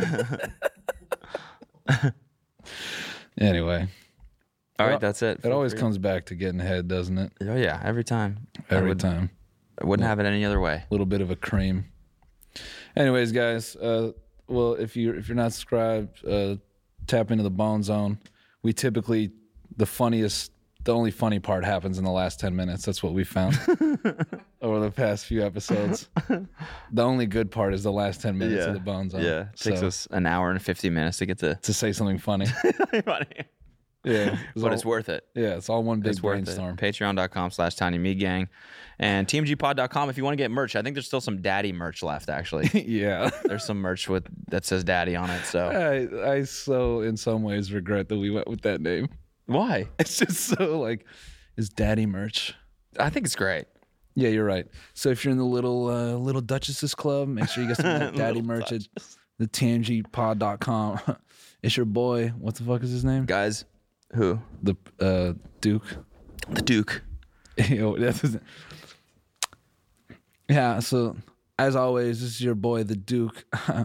Anyway. All right, that's it. It always comes back to getting head, doesn't it? Oh, yeah, every time. Every I would, time. I wouldn't have it any other way. A little bit of a cream. Anyways, guys, uh, well, if you if you're not subscribed, uh, tap into the Bone Zone. We typically the funniest, the only funny part happens in the last ten minutes. That's what we found over the past few episodes. The only good part is the last ten minutes yeah. of the Bone Zone. Yeah, it takes so, us an hour and fifty minutes to get to to say something funny. funny. Yeah, but all, it's worth it. Yeah, it's all one big It's worth brainstorm. it. Patreon.com slash Tiny Me Gang. And T M G pod dot com if you want to get merch. I think there's still some daddy merch left, actually. Yeah. There's some merch with that says daddy on it. So I, I so, in some ways, regret that we went with that name. Why? It's just so, like, it's daddy merch. I think it's great. Yeah, you're right. So if you're in the little uh, little Duchesses Club, make sure you get some of that daddy merch at the T M G pod dot com. It's your boy. What the fuck is his name? Guys, who? The uh, Duke. The Duke. Yo, that's his... Yeah, so as always, this is your boy, the Duke.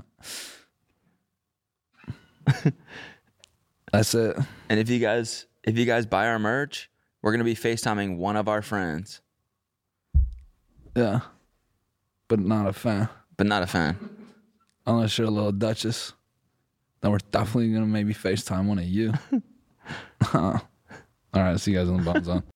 That's it. And if you guys if you guys buy our merch, we're gonna be FaceTiming one of our friends. Yeah. But not a fan. But not a fan. Unless you're a little Duchess. Then we're definitely gonna maybe FaceTime one of you. All right, see you guys on the Bone Zone.